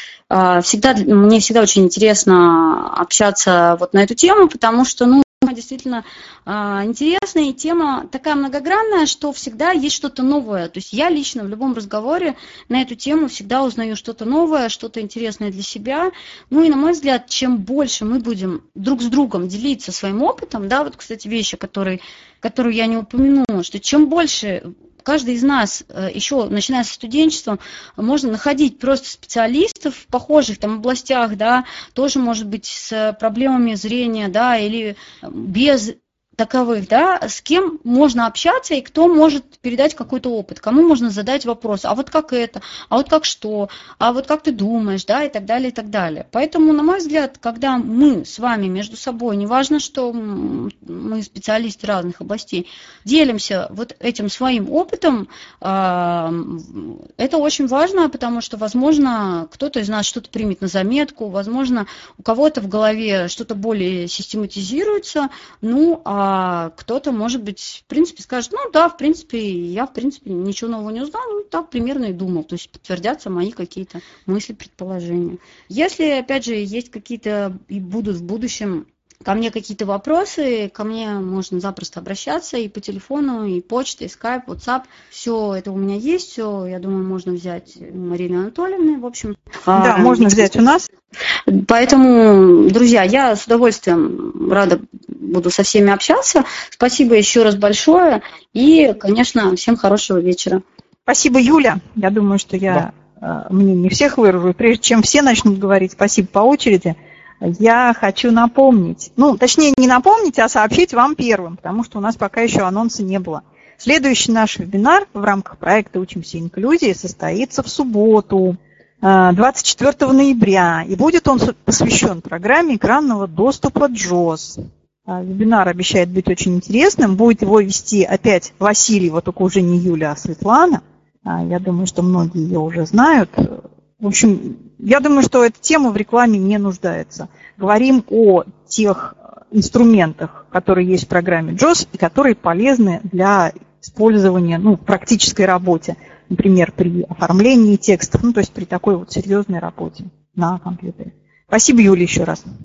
Мне всегда очень интересно общаться на эту тему, потому что, действительно интересная, и тема такая многогранная, что всегда есть что-то новое. То есть я лично в любом разговоре на эту тему всегда узнаю что-то новое, что-то интересное для себя. И, на мой взгляд, чем больше мы будем друг с другом делиться своим опытом, да, кстати, вещи, которую я не упомянула, что чем больше каждый из нас, еще начиная со студенчества, можно находить просто специалистов в похожих областях, да, тоже, может быть, с проблемами зрения, да, или без таковых, да, с кем можно общаться и кто может передать какой-то опыт, кому можно задать вопрос, а как это, а как что, а как ты думаешь, да, и так далее, и так далее. Поэтому, на мой взгляд, когда мы с вами между собой, неважно, что мы специалисты разных областей, делимся этим своим опытом, это очень важно, потому что, возможно, кто-то из нас что-то примет на заметку, возможно, у кого-то в голове что-то более систематизируется, а кто-то, может быть, в принципе, скажет, я, в принципе, ничего нового не узнал, так примерно и думал, то есть подтвердятся мои какие-то мысли, предположения. Если, опять же, есть какие-то и будут в будущем ко мне какие-то вопросы, ко мне можно запросто обращаться и по телефону, и почта, и скайп, WhatsApp. Все это у меня есть, все, я думаю, можно взять у Марины Анатольевны, в общем. Да, можно взять у нас. Поэтому, друзья, я с удовольствием рада буду со всеми общаться. Спасибо еще раз большое и, конечно, всем хорошего вечера. Спасибо, Юля. Я думаю, что я мнение всех выражу. Прежде чем все начнут говорить спасибо по очереди, я хочу напомнить, точнее не напомнить, а сообщить вам первым, потому что у нас пока еще анонса не было. Следующий наш вебинар в рамках проекта «Учимся инклюзии» состоится в субботу, 24 ноября, и будет он посвящен программе экранного доступа JAWS. Вебинар обещает быть очень интересным, будет его вести опять Василий, только уже не Юля, а Светлана. Я думаю, что многие ее уже знают. В общем, я думаю, что эта тема в рекламе не нуждается. Говорим о тех инструментах, которые есть в программе JAWS и которые полезны для использования в практической работе. Например, при оформлении текстов, то есть при такой вот серьезной работе на компьютере. Спасибо, Юля, еще раз.